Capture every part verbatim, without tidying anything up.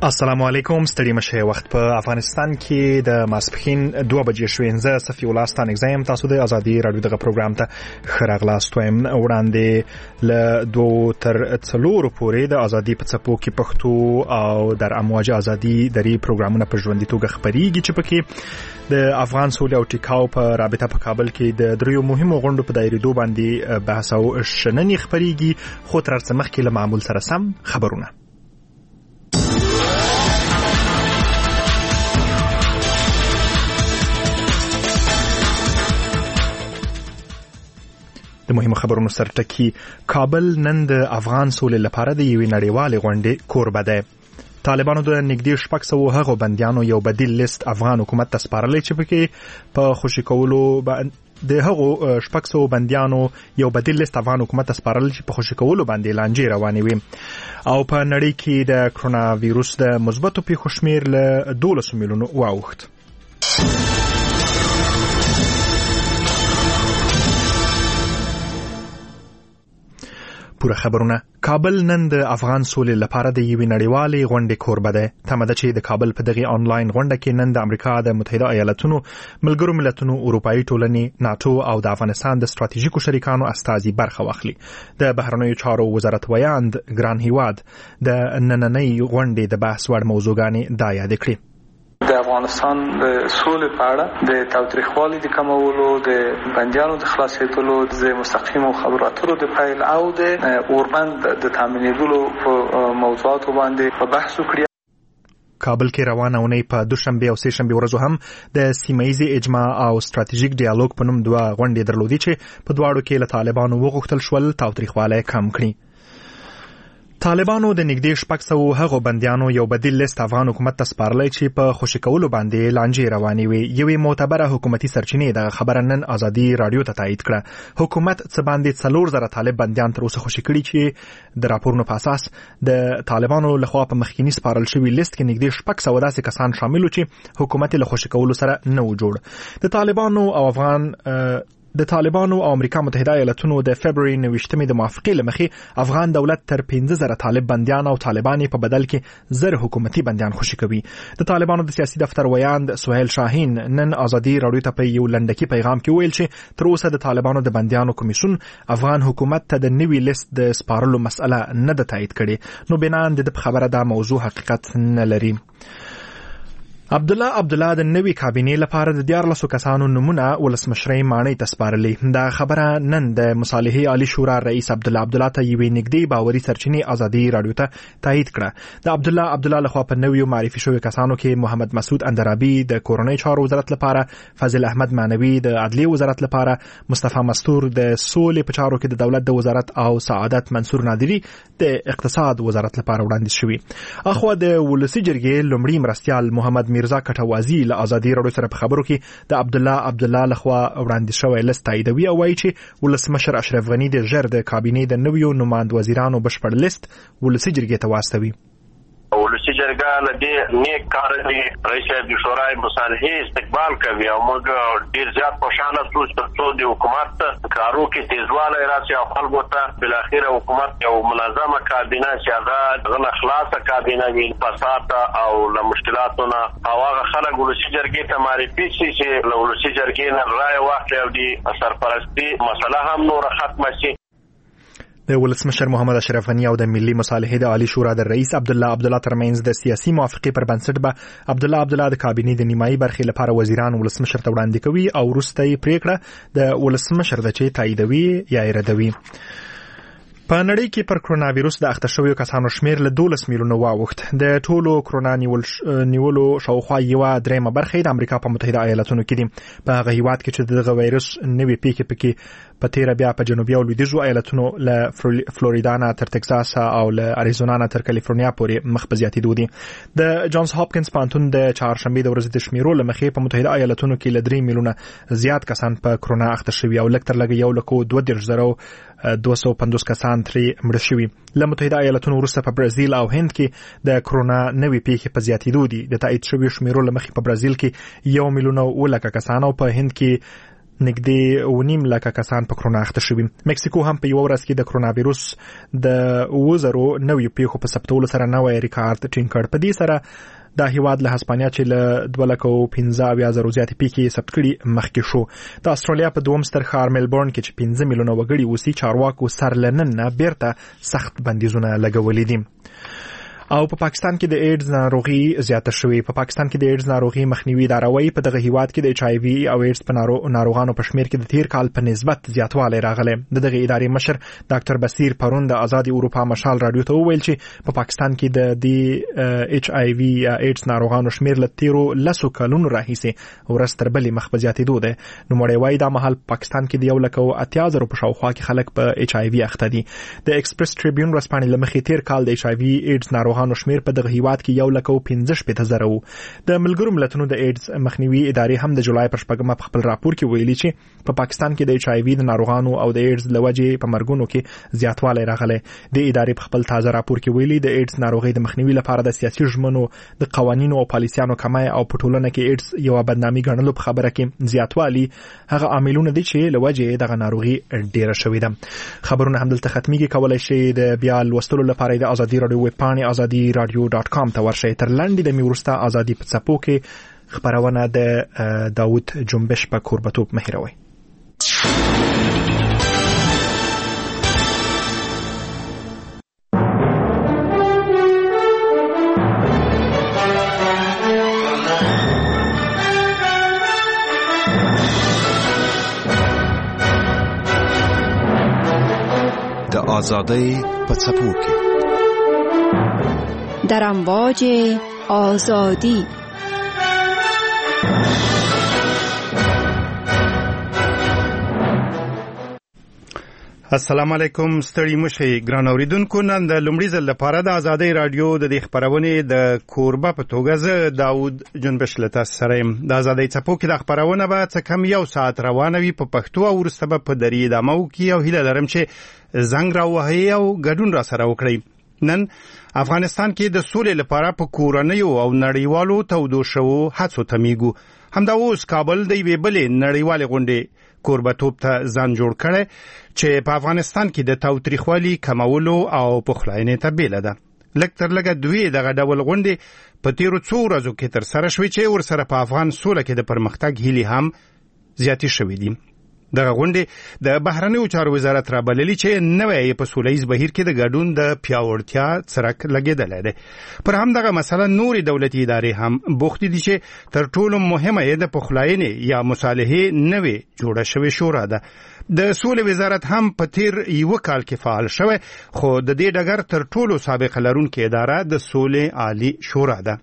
السلام علیکم. ستړي مشه. وخت په افغانستان کې د ماسپښین دوه بجې شوې. زه صفي الله ستانک زم. تاسو د ازادي رادیو دغه پروګرام ته ښه راغلاست وایم. وړاندې له دوه تر څلورو پورې د ازادي په څپو کې پښتو او در امواج ازادي دري پروګرامونه په ژوندۍ توګه خبريږي چې پکې د افغان سولې او ټیکاو په رابطه په کابل کې د دریو مهمو غونډو په دایریدو باندې بحث او شننې خبريږي. خو تر څه مخکې له معمول سره سم خبرونه. د مهمو خبرونو سرټکی. کابل نن د افغان سولې لپاره د یوې نړیوالې غونډې کوربه دی. طالبانو د نږدې شپږ سوه هغو بندیانو یو بدیل لیست افغان حکومت ته سپارلی چې پکې په خوشي کولو د هغو شپږ سوه بندیانو یو بدیل لیست افغان حکومت ته سپارل چې په خوشي کولو باندې لانجې روانې وي. او په نړۍ کې د کرونا ویروس د مثبتو پیښو شمېر له دولسو میلیونو واوښت. پوره خبرونه. کابل نن د افغان سولې لپاره د یوې نړیوالې غونډې کوربه دی. تمه ده چې د کابل په دغه آنلاین غونډه کې نن د امریکا د متحده ایالاتونو، ملګرو ملتونو، اروپایي ټولنې، ناتو او د افغانستان د ستراتیژیکو شریکانو استازي برخه واخلي. د بهرنیو چارو وزارت ویاند ګران هیواد د نننۍ غونډې د بحث وړ موضوعګانې دا یاد کړې. د افغانستان د سولې په اړه د تاوتریخوالي د کمولو، د بندیانو د خلاصېدلو، د مستقیمو خبرو اترو د پیل او د اوربند د تامینېدلو په موضوعاتو باندې په بحث وکړي. کابل کې روانه اونۍ په دوشنبه او سه شنبه ورځو هم د سیمه‌ییزې اجماع او ستراتیژیک ډیالوګ په نوم دوه غونډې درلودې چې په دواړو کې له طالبانو وغوښتل شول تاوتریخوالی کم کړي. طالبانو د نږدې شپږ سوه هغو بندیانو یو بدیل لیست افغان حکومت ته سپارلی چې په خوشي کولو باندې لانجې روانې وي. یوې معتبره حکومتي سرچینې دغه خبره نن ازادي رادیو ته تایید کړه. حکومت څه باندې څلور زره طالب بندیان تر اوسه خوشي کړي چې د راپورونو په اساس د طالبانو لخوا په مخکینی سپارل شوي لیست کې نږدې شپږ سوه داسې کسان شامل وو چې حکومت له خوشي کولو سره نه و جوړ. د طالبانو او افغان د طالبانو او امریکا متحده ایالاتونو د فبراير نويشتمې د موافقې لمخې افغان دولت تر پنځه زره طالب بندیان او طالبان په بدل کې زر حکومتي بندیان خوشي کوي. د طالبانو د سیاسي دفتر ویاند سهیل شاهین نن ازادي رادیو ته په یو لنډکی پیغام کې ویل چې تر اوسه د طالبانو د بندیانو کمیسیون افغان حکومت ته د نوي لیست د سپارلو مسأله نه ده تایید کړې. نو بنان د خبره دا موضوع حقیقت نه لري. عبد الله عبد الله د نوي کابینې لپاره د دیارلسو کسانو نمونه ولسمشرۍ ماڼۍ ته سپارلې. دا خبره نن د مصالحې عالی شورا رئیس عبد الله عبد الله ته یوې نږدې باوري سرچینې ازادي رادیو ته تایید کړه. د عبد الله عبد الله لخوا په نویو معرفي شوی کسانو کې محمد مسعود اندرابي د کورنۍ چارو وزارت لپاره، فضل احمد معنوي د عدلیه وزارت لپاره، مصطفی مستور د سولې په چارو کې د دولت د وزارت او سعادت منصور نادری د اقتصاد وزارت لپاره وړاندیز شوی. اخو د ولسی جرګې لومړي مرستیال محمد میرزا کټوازی له ازادي رادیو سره په خبرو کې د عبد الله عبد الله لخوا وړاندیز شوی لیست تاییدوي او وایي چې ولسمشر اشرف غنی د ژر د کابینې د نویو نماند وزیرانو بشپړ لیست ولسی جرګې ته واستوي. ولسی جرګه له دې نیک کار دی رئیس د شورای مصالحې استقبال کوي او موږ ډیر زیات خوشاله شو چې د حکومت کارو کې تیزوالی راشي او خلکو ته بل اخر حکومت یو منظمه کابینه چې هغه غن خلاصه کابینه وي فساد او له مشکلاتونو او هغه خلک ولسی جرګې ته معرفي شي چې له ولسی جرګې نه رائے واخلي او د سرپرستی مسله هم نور ختمه شي. د ولسمشر محمد اشرف غنی او د ملي مصالحې د عالی شورا د رئیس عبد الله عبد الله ترمنځ د سیاسي موافقې پر بنسټ به عبد الله عبد الله د کابینې د نیمایي برخې لپاره وزیران ولسمشر ته وړاندې کوي او وروسته یې پریکړه د ولسمشر د چې تاییدوي یا یې ردوي. په نړۍ کې پر کرونا ویروس د اخته شویو کسانو شمیر له دولس میلیونو واوښت. د ټولو کرونا نیول نیولو شاوخوا یوه درېیمه برخه د امریکا په متحده ایالاتونو کې دي. په هغه هیواد کې چې دغه ویروس نوې پیښې پکې په تیره بیا په جنوبي او لویدیځو ایالتونو له فلوریدا نه تر ټکساس او له اریزونا نه تر کالیفورنیا پورې مخ په زیاتېدو دي. د جانز هاپکینز پوهنتون د چهارشنبې د ورځې د شمیرو له مخې په متحده ایالتونو کې له درې میلیونه زیات کسان په کرونا اخته شوي او لږ تر لږه یو لکو دوه دېرش زره دوه سوه پنځوس کسان ترې مړه شوي. له متحده ایالتونو وروسته په برازیل او هند کې د کرونا نوې پیښې په زیاتېدو دي. د تایید شویو شمیرو له مخې په برازیل کې یو میلیون او اوه لکه کسان او په هند کې نږدې ونیم لکه کسان په کرونا اخته شوي. مکسیکو هم په یو ورځ کې د کرونا وایروس د اوه زره نویو پیښو په ثبتولو سره نوی ریکارډ ټینګ کړ. په دې سره دا هیواد له هسپانیا چې له دوه لکه او پنځه اویا زره زیاتې پیښې ثبت کړي مخکې شو. د استرالیا په دوم ستر ښار میلبورن کې چې پنځه میلیونه وګړي اوسي چارواکو سر له نن نه بیرته سخت بندیزونه لګولي دي. او په پاکستان کې د ایډز ناروغي زیاته شوې. په پاکستان کې د ایډز ناروغي مخنیوي ادارې په دغه هیواد کې د ایچ آی وی او ایډز په ناروغانو په شمیر کې د تیر کال په نسبت زیاتوالی راغلی. د دغه ادارې مشر ډاکټر بصیر پرون د آزادي اروپا مشال رادیو ته وویل چې په پاکستان کې د د ایچ آی وی یا ایډز ناروغانو شمیر له تیرو لسو کلونو راهیسې ورځ تر بلې مخ په زیاتېدو دی. نو مړی وایي دا مهال پاکستان کې د یو لک او اتیا زره په شاوخوا کې خلک په ایچ آی وی اخته دي. د ایکسپریس ټریبیون ورځپاڼې له مخې تیر کال د ایچ آی وی ایډز ناروغانو شمیر په دغه هیواد کې یو لک او پنځه شپېته زره وو. د ملګرو ملتونو د ایډز مخنیوي ادارې هم د جولای پر شپږمه په خپل راپور کې ویلي چې په پاکستان کې د ایچ آی وی د ناروغانو او د ایډز له وجې په مرګونو کې زیاتوالی راغلی. د ادارې په خپل تازه راپور کې ویلي د ایډز ناروغۍ د مخنیوي لپاره د سیاسي ژمنو د قوانینو او پالیسیانو کمای او په ټولنه کې ایډز یو بدنامي ګڼلو په خبره کې زیاتوالی هغه عاملونه دي چې له وجې دغه ناروغي ډیره شوې ده. خبرونه هم دلته ختميږي. کولای شئ د بیا لوستلو لپاره د ازادي رادیو ویب پاڼې ازادي رادیو ډاټ کام ته ورشئ. تر لاندې د میورستا ازادي په څپو کې خبرونه د داوود جنبش په کوربتوب مهیروي. د آزادی په څپو کې در امواج آزادی. السلام علیکم. ستړي مشي ګران اوریدونکو. نن د لومړي ځل لپاره د آزادۍ رادیو د دې خبرونې د کوربه په توګه زه داوود جنبش له تاسو سره یم. د آزادۍ څپو کې د خبرونه به څه کم یو ساعت روانه وي په پښتو او وروسته به په دري ادامه وکړي او هیله لرم چې زنګ راوهئ او ګډون را سره وکړئ. نن افغانستان کې د سولې لپاره په کورنیو او نړیوالو تودو شوو هڅو تمیګو. همدا اوس کابل د یوې بلې نړیوالې غونډې کوربتوب ته ځان جوړ کړی چې په افغانستان کې د تاوتریخوالي کمولو او پخلاینې ته بیله ده. لږ تر لږه دوی دغه ډول غونډې په تیرو څو ورځو کې تر سره شوې چې ورسره په افغان سوله کې د پرمختګ هیلې هم زیاتې شوې دي. دغه غونډې د بهرنیو چارو وزارت را بللې چې نوې په سولهییز بهیر کې د ګډون د پیاوړتیا څرک لګېدلی دی. پر همدغه مسله نورې دولتي ادارې هم بوختې دي چې تر ټولو مهمه یې د پخلاینې یا مصالحې نوې جوړه شوې شورا ده. د سولې وزارت هم په تیر یو کال کې فعال شوی، خو د دې ډګر تر ټولو سابقه لرونکې اداره د سولې عالی شورا ده.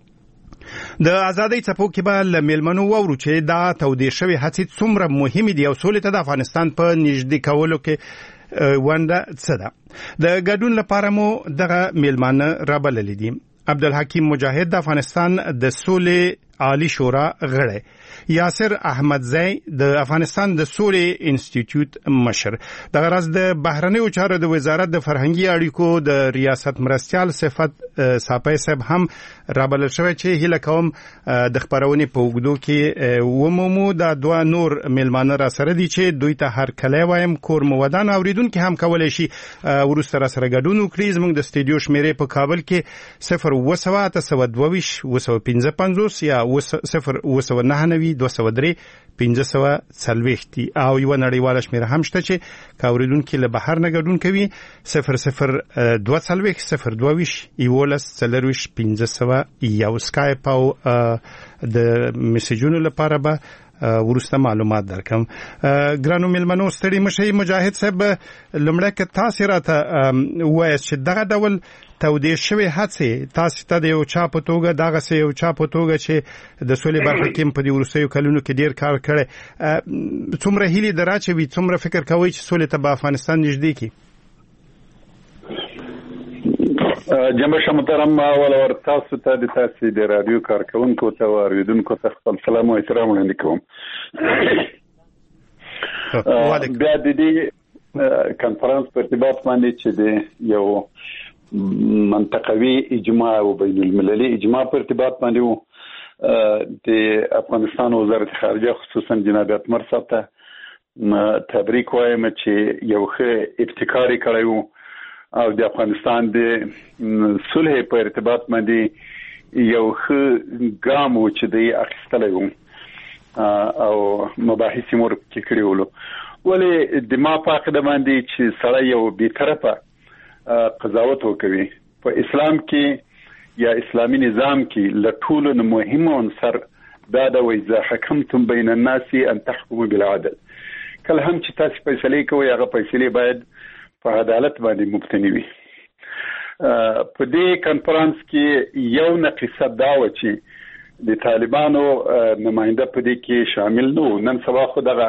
د آزادۍ څپو کې به له میلمنو واورو چې دا تودې شوې هڅې څومره مهمې دي او سولې ته د افغانستان په نږدې کولو کې ونډه څه ده. د ګډون لپاره مو دغه میلمانه رابللي دي. عبدالحکیم مجاهد د افغانستان د سولې عالی شورا غړی، یاسر احمدزی د افغانستان د سولې انسټیټیوټ مشر، دغه راز د بهرنیو چارو د وزارت د فرهنګي اړیکو د ریاست مرستیال صفت ساپی صاحب هم رابلل شوی چې هیله کوم د خبرونې په اوږدو کې ومومو. دا دوه نور میلمانه را سره دي چې دوی ته هر کلی وایم کور مو ودان. اوریدونکي هم کولی شي وروسته را سره ګډون وکړي. زموږ د سټډیو شمیرې په کابل کې صفر اوه سوه اته سوه دوه ویشت اوه سوه پنځه پنځوس یا صفر اوه سوه نهه نوي دوه سوه درې پنځه سوه څلوېښت دي او یوه نړیواله شمېره هم شته چې که اورېدونکي له بهر نه ګډون کوي صفر صفر دوه څلوېښت صفر دوه ویشت یولس څلرویشت پنځه سوه یو. سکایپ او د میسیجونو لپاره به ورسته معلومات درکم. ګرانو میلمنو ستړي مشئ. مجاهد صاحب لومړی که تاسې راته ووایاست چې دغه ډول تودې شوې هڅې تاسې ته د یو چا په توګه دغسې یو چا په توګه چې د سولې برخه کې په دې وروستیو کلونو کې ډېر کار کړی څومره هیلې در اچوي، څومره فکر کوئ چې سولې ته به افغانستان نږدې کړي؟ جنبش محترم، اول اور تاسو ته د تاسو د رادیو کارکونکو ته او اوریدونکو ته خپل سلام او احترام وړاندې کوم. بیا د دې کانفرنس په ارتباط باندې چې د یو منطقوي اجماع او بین المللي اجماع په ارتباط باندې د افغانستان وزارت خارجه خصوصا جناب اتمر صاحب ته تبریک وایم چې یو ښه ابتکار یې کړی وو او د افغانستان د صلح په ارتباط باندې یو ښه ګام و چې دی اخیستلی و او مباحث یې ورپکې کړي ولو ولې د ما په عقیده باندې چې سړی یو بېطرفه قضاوت وکوي په اسلام کې یا اسلامي نظام کې له ټولو نه مهم عنصر دا د وإذا حکمتم بین الناس ان تحکموا بالعدل کله هم چې تاسو فیصلې کوئ هغه فیصلې باید په عدالت باندې مبتني وي. په دې کانفرنس کې یو نقص دا و چې د طالبانو نماینده په دې کې شامل نو. نن سبا خو دغه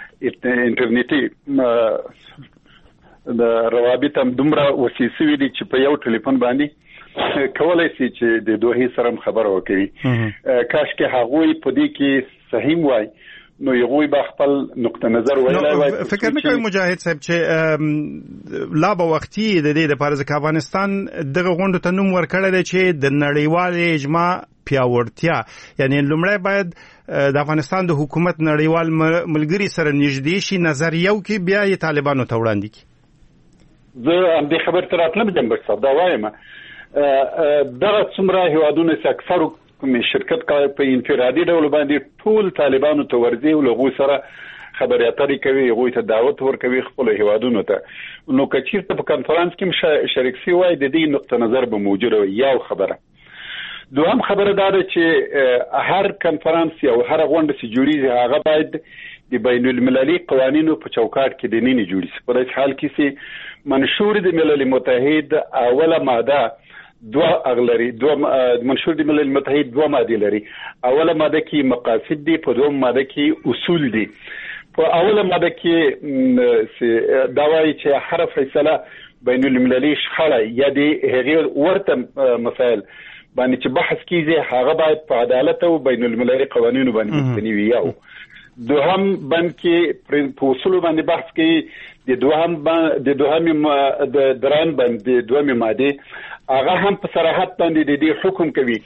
انټرنیټي د روابط هم دومره وسیع شوي دي چې په یو ټلیفون باندې کولای شي چې د دوه سره خبره وکړي. کاش کې هغوی په دې کې صحیح وای نو یوه به خپل نقطه نظر ویلای وای. فکر نه کوي مجاهد صاحب چې لا به وختي د دې د پارز افغانستان دغه غونډه ته نوم ورکړل دی چې د نړیوال اجماع پیاوړتیا یعنی لومړی باید د افغانستان د حکومت نړیوال ملګری سره نږدې شي نظریو کې بیا یې طالبانو ته وړاندې کړي. زه هم دې خبر تر راتلم جنبک صاحب دا وایم دغه څومره هیوادونه چې اکثرو کوم شرکت کوي په انفرادي ډول باندې ټول طالبانو ته ورځي او له سره خبرې اترې کوي هغوی ته دعوت ورکوي خپل هیوادونو ته. نو که چیرته په کنفرانس کې شریک شي وای د دې نقطه نظر به موجوده وي. یو خبره. دوهم خبره دا ده چې هر کنفرانس یا هر غونډه چې جوړیږي هغه باید د بین المللي قوانینو په چوکاټ کې د نینې جوړ شي. په دې حال کې چې منشور د ملل متحد اوله ماده دوه اغلري دوه منشور د ملل متحد دوه ماده لري. اوله ماده کې مقاصد دي په دوه ماده کې اصول دي. په اوله ماده کې دا وايي چې هر فیصله بین المللي شخړه یا د هغې ورته مسائل باندې چې بحث کیږي هغه باید په عدالت او بین المللي قوانینو باندې مبتني وي. یو دوهم باندې کې په اصول باندې بحث کوي. د دوهم د دوهم د دران باندې دوه ماده هغه هم په صراحت باندې د دې حکم کوي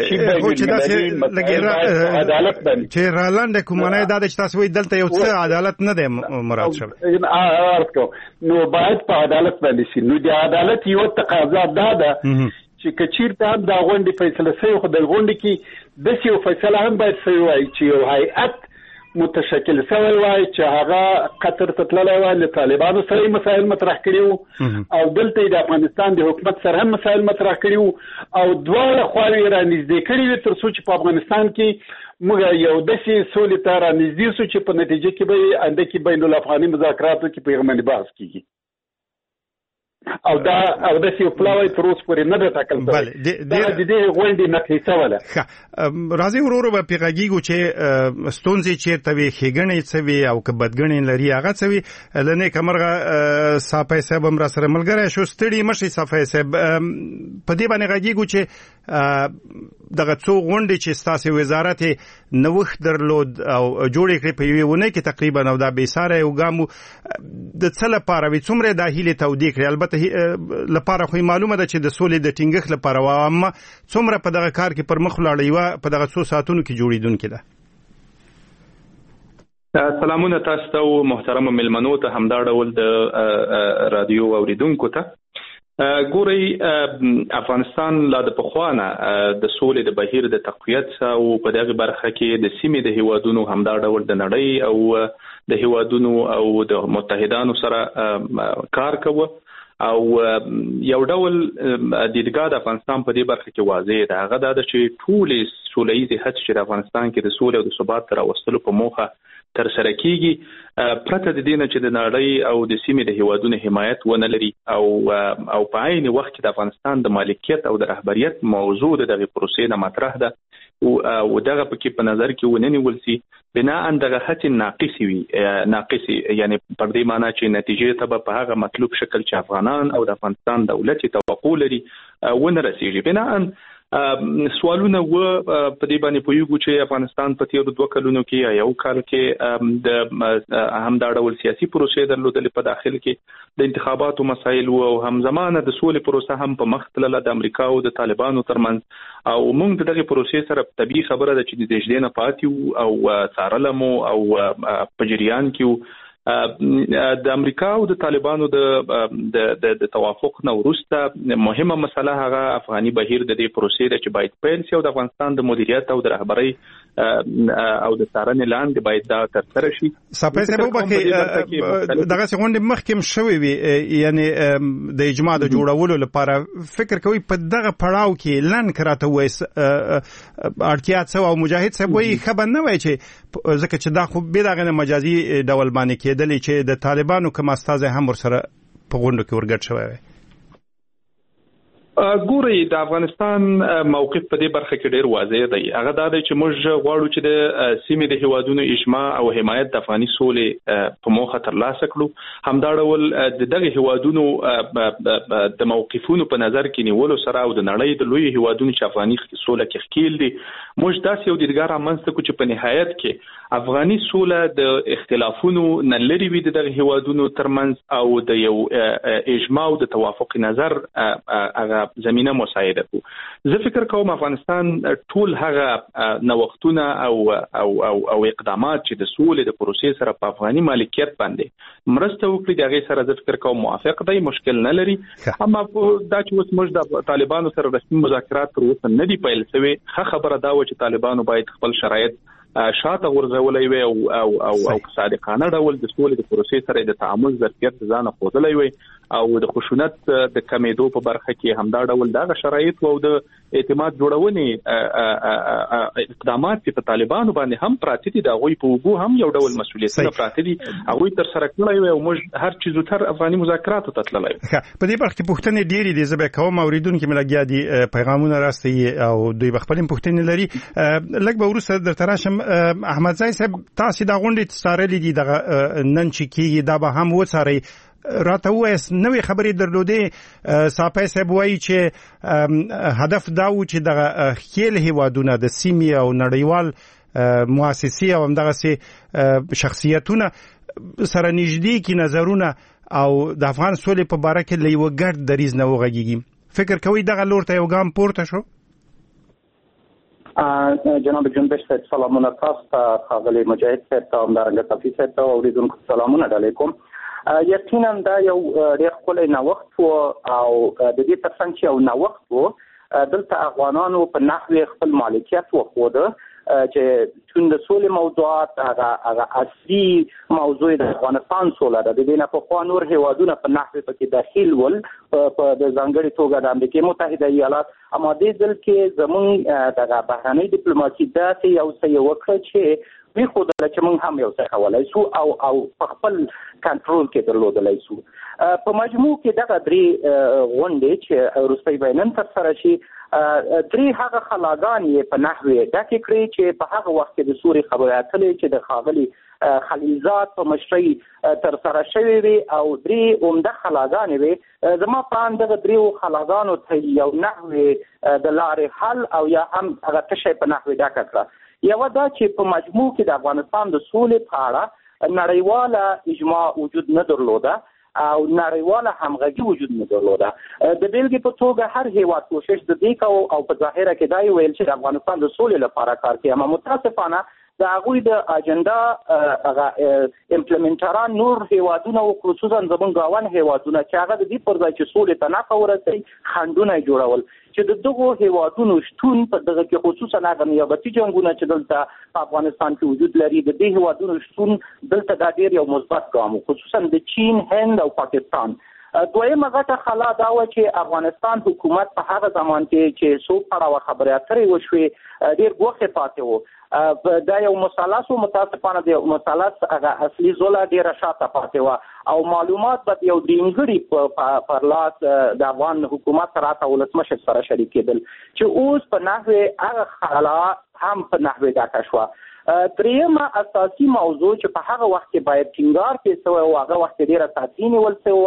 چې عدالت باندې چې رالاند کومه دا د تاسو وی دلته یو څه عدالت نه دی مراد شوی نو باید په عدالت باندې شي. نو د عدالت یو تقاضا دا ده چې کچیر ته هم دا غونډه فیصله شوی خو د غونډه کې د یو فیصله هم باید شوی وای چې یو هیئت متشکل شوی وای چې هغه قطر ته تللی وای له طالبانو سره مسایل مطرح کړي او دلته د افغانستان د حکومت سره هم مسایل مطرح کړي او دواړه خواوې را نږدې کړي وي تر څو چې په افغانستان کې موږ یو داسې سولې ته را نږدې سو چې په نتیجه کې به انده کې بین الافغاني مذاکراتو کې په هغه باندې بحث کیږي او دا او د سی پلاوی تر اوسه پورې نه ده ټاکل شوی. دا د دې غونډې نتیجه ولا راځي ورور به پیغاګیږو چې ستونزې چیرته وي ښېګڼې څه وي او که بدګڼې لري هغه څه وي. لنې کمرغه صافی صاحب هم را سره ملګری شو ستړي مشي صافی صاحب په دې باندې غږیږو چې دغه څو غونډې چې ستاسو وزارت نوښت درلود او جوړې کړې په یوې ونه کې تقریبا او دا بې ساره یو ګام د څه لپاره وي څومره دا هیلې تودې کړې البته لپاره خو معلومه ده چې د سولې د ټینګښت لپاره وامه څومره په دغه کار کې پر مخ ولاړې وه په دغه څو ساعتونو کې جوړېدونکې ده. سلامونه تاسو ته محترم ملمنو ته همدا ډول د رادیو اوریدونکو ته. ګورئ افغانستان لا د پخوانه د سولې د بهیر د تقویت او په دغه برخه کې د سیمې د هیوادونو همدا ډول د نړۍ او د هیوادونو او د متحدانو سره کار کوي او یو ډول دیدګاه د افغانستان په دې برخه کې واضح ده. هغه دا چې ټولې سولهییزې هڅې چې د افغانستان کې د سولې او د ثبات تر راوستلو په موخه تر سره کیږي پرته د دینه چې د نړۍ او د سیمې د هیوادونو حمایت ونه لري او او په عین وخت کې د افغانستان د مالکیت او د رهبریت موضوع د دغه پروسې نه مطرح ده او دغه پکې په نظر کې ونه نیول شي بنا ان دغه هڅې ناقصې وي ناقصې یعنی پر دې معنی چې نتیجې ته په هغه مطلوب شکل چې افغانان او د افغانستان دولت توقع لري ونه رسیږي. بنا ان سوالونه و په دې باندې پویګو چې افغانستان په تیر دوه کلونو کې یو کال کې د همدا ډول سیاسي پروسې درلودلې په داخل کې د انتخاباتو مسایل او همزمانه د سولې پروسه هم په مخ تلله د امریکا او د طالبانو ترمنځ او موږ دغه پروسې سره طبيعي خبره ده چې د دې نه پاتې او څارلمو او په جریان کې د امریکا او د طالبانو د د توافق نه وروسته مهمه مسله هغه افغاني بهیر د دې پروسې د چې باید پیل شي او د افغانستان د مدیریت او د رهبري او د څارنې لاندې باید دا ترسره شي. صاحب صاحب وبکه دغه څنګه مخکې شوی وي یعنی د اجماع د جوړولو لپاره فکر کوي په دغه پړاو کې لن کراته وایس اړتیا څه او مجاهد صاحب وایي خبر نه وای چې ځکه چې دا خو به دغه مجازي ډول باندې کېدلی چې د طالبانو کوم استاد هم ورسره په غونډه کې ورګډ شوی وي. ګوري د افغانستان موقف په دې برخه کې ډیر واضح دی. هغه دا دی چې موږ غواړو چې د سیمې د هیوادونو اجماع او حمایت د افغاني سولې په موخه ترلاسه کړو. همدا ډول د دغه هیوادونو د موقفونو په نظر کې نیولو سره او د نړۍ د لوی هیوادونو چې افغاني سوله کې ښکیل دي موږ داسې یو دیدګار رامنځته کړو چې په نهایت کې افغاني سوله د اختلافونو نه لري وي د دغه هیوادونو ترمنځ او د یو اجماع او د توافق نظر هغه زمينه مساعده کو. زه فکر کوم افغانستان ټول هغه نوښتونه او او او او اقدامات چې د سولې د پروسې سره په افغاني مالکیت باندې مرسته وکړي دغه سره زه فکر کوم موافق دی، مشکل نه لري. اما دا چې اوس موږ د طالبانو سره رسمي مذاکرات تر اوسه نه دی پیل شوی، ښه خبره دا و چې طالبانو باید خپل شرایط شاته ورزولای وي او او او او صادقانه ډول د سولې د پروسې سره د تعامل ظرفیت ځان خودلای وي او د خشونت د کمیدو په برخه کې همدا ډول دغه شرایط او د اعتماد جوړونې اقدامات چې په طالبانو باندې هم پراته دي، دا غوي په وګو هم یو ډول مسؤلیتونه پراته دي، هغه تر سره کړی وي او موږ هر چیز تر افغاني مذاکراتو ته تللی. په دې برخه کې پوښتنې ډېرې دي، زه به کوم اوریدونکو ملګیا دي پیغامونه راستي او دوی بخپل پوښتنې لري. لږ به ورسره درته راشم. احمد زای صاحب تاسو دا غونډې څارلې دي دغه نن چې کېږي دا به هم وڅارئ. راته وایس نوې خبرې درلودې صاحب صاحب وایي چې هدف دا و چې دغه خېل هیوادونه د سیمې او نړیوال مؤسسې او همدغه شخصیتونه سره نږدې کی نظرونه او د افغان سولې په باره کې له یو ګډ دریځ نه وغږیږي. فکر کوي دغه لور ته یو ګام پورته شو؟ جناب جنبش صاحب سلامونه تاسو ته، ښاغلی مجاهد صاحب ته، همدارنګه صافي صاحب ته، اوریدونکو سلامونه علیکم. یقینا دا یو ډېر ښکلی نوښت و او د دې ترڅنګ چې یو نوښت و دلته افغانانو په نحوې خپل مالکیت وښوده چې چون د سولې موضوعات هغه هغه اصلي موضوع د افغانستان سوله ده. د دې نه پخوا نور هیوادونه په نحوې پکې داخل ول په د ځانګړې توګه د امریکا متحده ایالات، اما دې ځل کې زموږ دغه بهرنۍ ډیپلوماسي داسې یو څه یې وکړه چې وی خو د چې موږ هم یو څه کولای شو او او په خپل کنټرول کې درلودلای شو. په مجموع کې دغه درې غونډې چې وروستۍ به نن ترسره شي درې هغه خلاګانې په نحوې ډکې کړې چې په هغه وخت کې د سوري خبرې اترې چې د ښاغلي خلیلزاد په مشرۍ ترسره شوې وي او درې عمده خلاګانې وي. زما په اند دغه درېو خلاګانو ته یو نحوې د لارې حل او یا هم هغه تشی په نحوې ډکه کړه. یو دا چې په مجموع کې د افغانستان د سولې په اړه نړیواله اجماع وجود نه درلوده او نړیواله همغږي وجود نه درلوده. د بیلګې په توګه هر هیواد کوشش د دې کوي او په ظاهره کې دا ویل چې د افغانستان د سولې لپاره کار کوي، اما متاسفانه د هغوی د اجنډا هغه امپلیمنټران نور هیوادونه او خصوصا زموږ ګاون هیوادونه چې هغه د دې پر ځای چې سولې ته نفع ورسوي خنډونه جوړول چې د دغو هیوادونو شتون په دغه کې خصوصا هغه نیابتي جنګونه چې دلته په افغانستان کې وجود لري، د دې هیوادونو شتون دلته دا ډېر یو مثبت ګام خصوصا د چین، هند او پاکستان. دویمه غټه خلا دا و چې افغانستان حکومت په هغه زمان کې چې څو پړاوه خبرې اترې وشوې ډېر ګوښې پاتې و. دا یو مثلث و، متاسفانه د مثلث هغه اصلي زوله ډېره شاته پاتې وه او معلومات به یو ډینګړي پر لاس د افغان حکومت سره او ولسمشر سره شریک کېدل چې اوس په نحوې هغه خلا هم په نحوې ډکه شوه. دریمه اساسي موضوع چې په هغه وخت کې باید ټینګار کې سوی او هغه وخت ډېره اساسي نیول سوی وه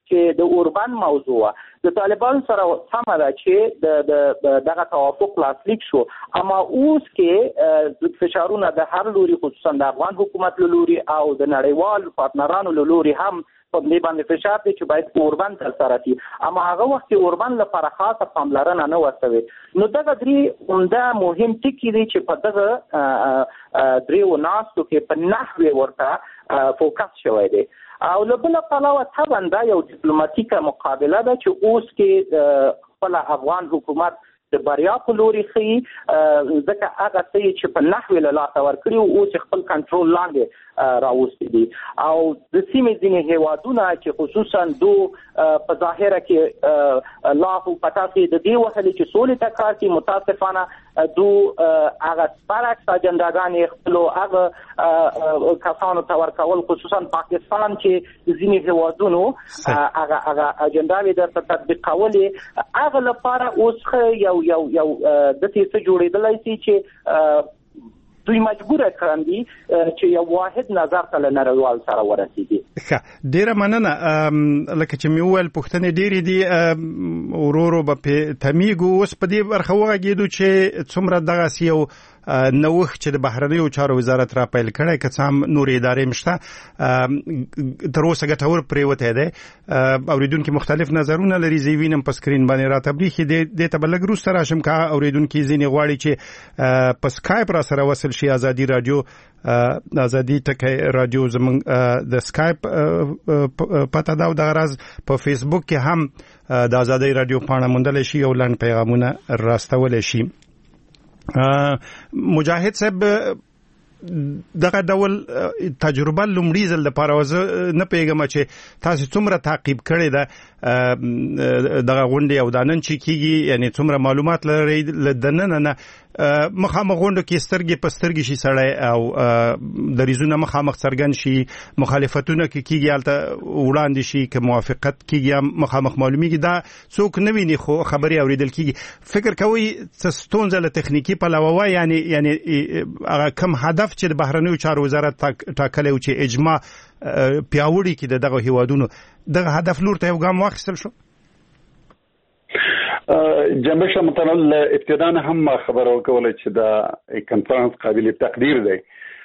چې د اوربان موضوع د طالبان سره سم ده چې د دغه توافق لاسلیک شو، اما اوس کې فشارونه د هر لوري خصوصا د افغان حکومت له لوري او د نړیوال پارتنرانو له لوري هم په دې باندې فشار دی چې باید اوربان ترسره شي، اما هغه وخت اوربان لپاره خاصه پاملرنه نه ورسوي. نو دغه درې عمده مهم ټکي دي چې په دغه درېو ناستو کې په نحوې ورته فوکس شوی دی. او له بله پلوه طبعا دا یو ډیپلوماتیکه مقابله ده چې اوس کې خپل افغان حکومت د بریا په لوري خي، ځکه هغه څه چې په نحوې له لاسه ورکړي او اوس خپل کنټرول لاندې راوستي دي. او د سیمې ځینې هیوادونه چې خصوصا دو په ظاهره کې لاف او پټاکې د دې وهلې چې سولې ته کار کوي، متاسفانه دو هغه برعکس اجنداګانې خپلو هغه کسانو ته ورکول، خصوصا پاکستان چې ځینې هیوادونو هغه هغه اجنداوې درته تطبیق کولې، هغه لپاره اوس یو یو یو د څه جوړېدلی سي چې دوی مجبور کړم دي چې یو واحد نظر ته له نړیوال سره ورسېږي. ښه، ډیره مننه. لکه چې مې وویل پوښتنې ډېرې دي، ورو ورو به پې تمیږو. اوس په دې برخه وغږېدو چې څومره دغسې یو نوښت چې د بهرنیو چارو وزارت را پیل کړی، که څه هم نورې ادارې مشته، تر اوسه ګټور پرېوتی دی. اورېدونکي مختلف نظرونه لري، زه یې وینم په سکرین باندې راته برېښي. دې ته به لږ وروسته راشم که اورېدونکي ځینې غواړي چې په سکایپ را سره وصل شي. ازادي راډیو ازادي ټکی راډیو زموږ د سکایپ پته ده، او دغه راز په فیسبوک کې هم د ازادي راډیو پاڼه موندلی شي او لنډ پیغامونه راستولی شي. مجاهد صاحب، دغه ډول تجربه لومړي ځل لپاره زه نه پوهېږم چې تاسو څومره تعقیب کړې ده دغه غونډې او دا نن چې کېږي، یعنې څومره معلومات لرئ له دننه نه مخامخ غونډو کې سترګې په سترګې شي سړی او دریځونه مخامخ څرګند شي، مخالفتونه کې کېږي هلته وړاندې شي، که موافقت کېږي هم مخامخ معلومیږي. دا څوک نه ویني خو خبرې اورېدل کېږي. فکر کوئ څه ستونزه له تخنیکي پلوه وه، یعنې یعنې هغه کم هدف چې د بهرنیو چارو وزارت ټاکلی و چې اجماع پیاوړي کړي د دغه هیوادونو، دغه هدف لور ته یو ګام واخیستل شو؟ جنبش متنل ابتداء هم خبر ورکوله چې دا کنفرانس قابل تقدیر دی.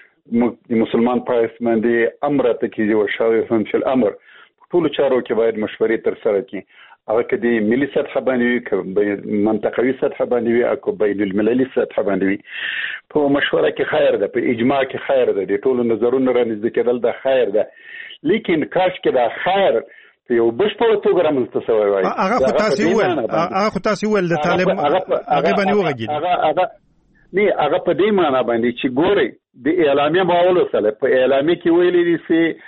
مسلمان پایس باندې امر ته کیږي او شاورهم فی الامر ټول چارو کې باید مشورې تر سره کړي، هغه کې د ملي سطح باندې وي، منطقوي سطح باندې وي، او بین المللي سطح باندې وي. په مشوره کې خیر ده، په اجماع کې خیر ده، د ټولو نظرونو را نږدې کېدل دا خیر ده. لیکن کاش کې دا خیر په یو بشپړه توګه رامنځته شوی وای. هغه خو تاسو وویل هغه خو تاسو وویل د طالب هغه باندې وغږېد. هغه هغه نه هغه په دې معنی باندې چې ګوري د اعلامیه باولو سره په اعلامیه کې ویلي دي